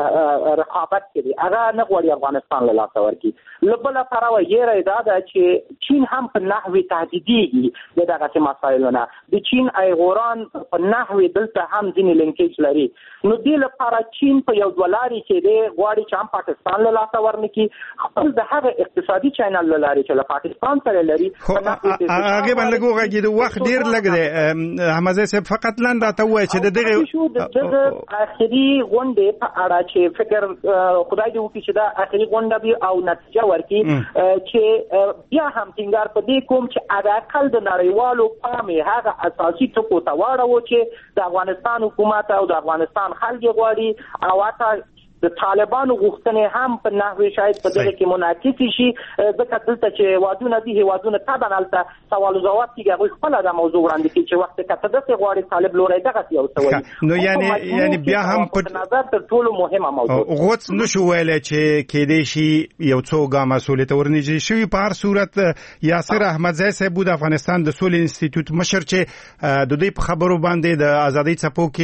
رقابت کوي، هغه نه غواړي افغانستان له لاسه ورکړي. له بله پلوه یېره دا ده چې چین هم په نحوې تهدیدېږي د دغسې مسایلو نه. د چین ایغوران په نحوې دلته هم ځینې لینکیج لري. نو دې لپاره چین په یو دوه لارې کې دی غواړي چې هم پاکستان له لاسه ورنکړي، خپل د هغه اقتصادي چینل له لارې چې له پاکستان سره لري. هغې به لږ وغږېدو، وخت ډېر لږ دی. احمد صاحب فقط لنډ راته ووایه چې د دغې دغه آخري غونډې په اړه چې فکر خدای دې وکړي چې دا آخري غونډه وي او نتیجه ورکړي چې بیا هم ټینګار په دې کوم چې حداقل د نړیوالو پام یې هغه اساسي ټکو ته واړوو چې د افغانستان حکومت او د افغانستان خلک غواړي او حتی د طالبانو غوښتنې هم په نحوې شاید په دغه کې منعکس شي، ځکه دلته چې هیوادونه دي هیوادونه طبعا هلته سوال او ځواب کېږي، هغوی خپله دا موضوع وړاندې کوي چې وخت که ته داسې غواړې طالب لوری دغسې یو څه وایي. نو یعنې یعنې بیا هم په نظر تر ټولو مهمه موضوع غوڅ نه شو ویلی چې کېدی شي یو څو ګامه سولې ته ورنږدې شوي. په هر صورت یاسر احمدزی صاحب د افغانستان د سولې انسټیټیوټ مشر چې د دوی په خبرو باندې د ازادۍ څپو کې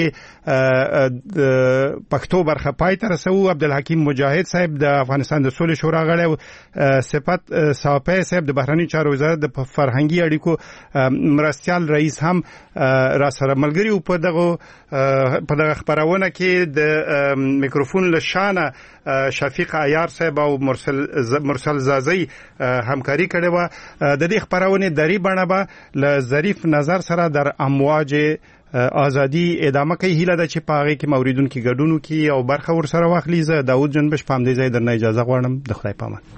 پښتو برخه پای ته رسوو. عبدالحکیم مجاهد صاحب د افغانستان د سولې شورا غړی او صفت صافی صاحب د بهرنی چارو وزارت د فرهنګي اړیکو مرستیال رئیس هم را سره ملګري او په دغه په دغه خبرونه کې د میکروفون له شانه شفیق عیار صاحب او مرسل مرسل زازی همکاري کړې و. د دې خبرونه دری بڼه به له ظریف نظر سره در امواج ازادي ادامه کوي. هیله ده چې په هغې کې موریدونکي ګډون وکړي او برخه ورسره واخلي. زه داود جنبش په همدې ځای درنه اجازه غواړم. د خدای په امان.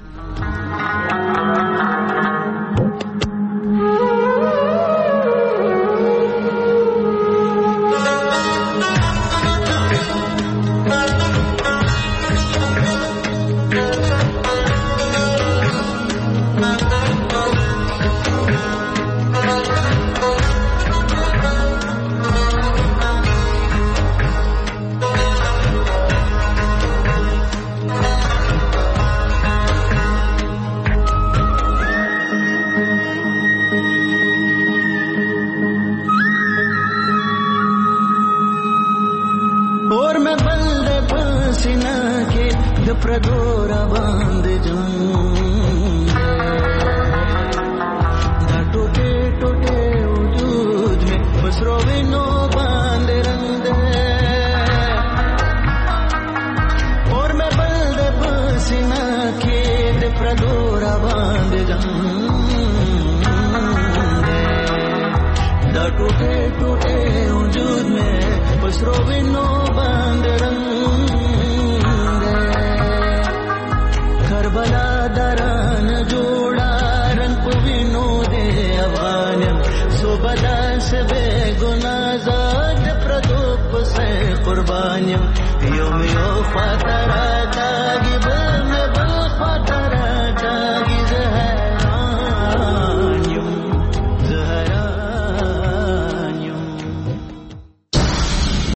प्रदोर बंद जंग दा टूटे टूटे वजूद में बस रोविनो बांध रंग और मैं बल्द पसीना के दे प्रदोर बंद जंग दा टूटे टूटे वजूद में बस रोविनो बांध रंग करबला दरान जोड़ा रंग पुविनो दे अवानम सुबदा से बेगुनाजाद प्रदोप से कुर्बानियम योम यो फातरा तागिब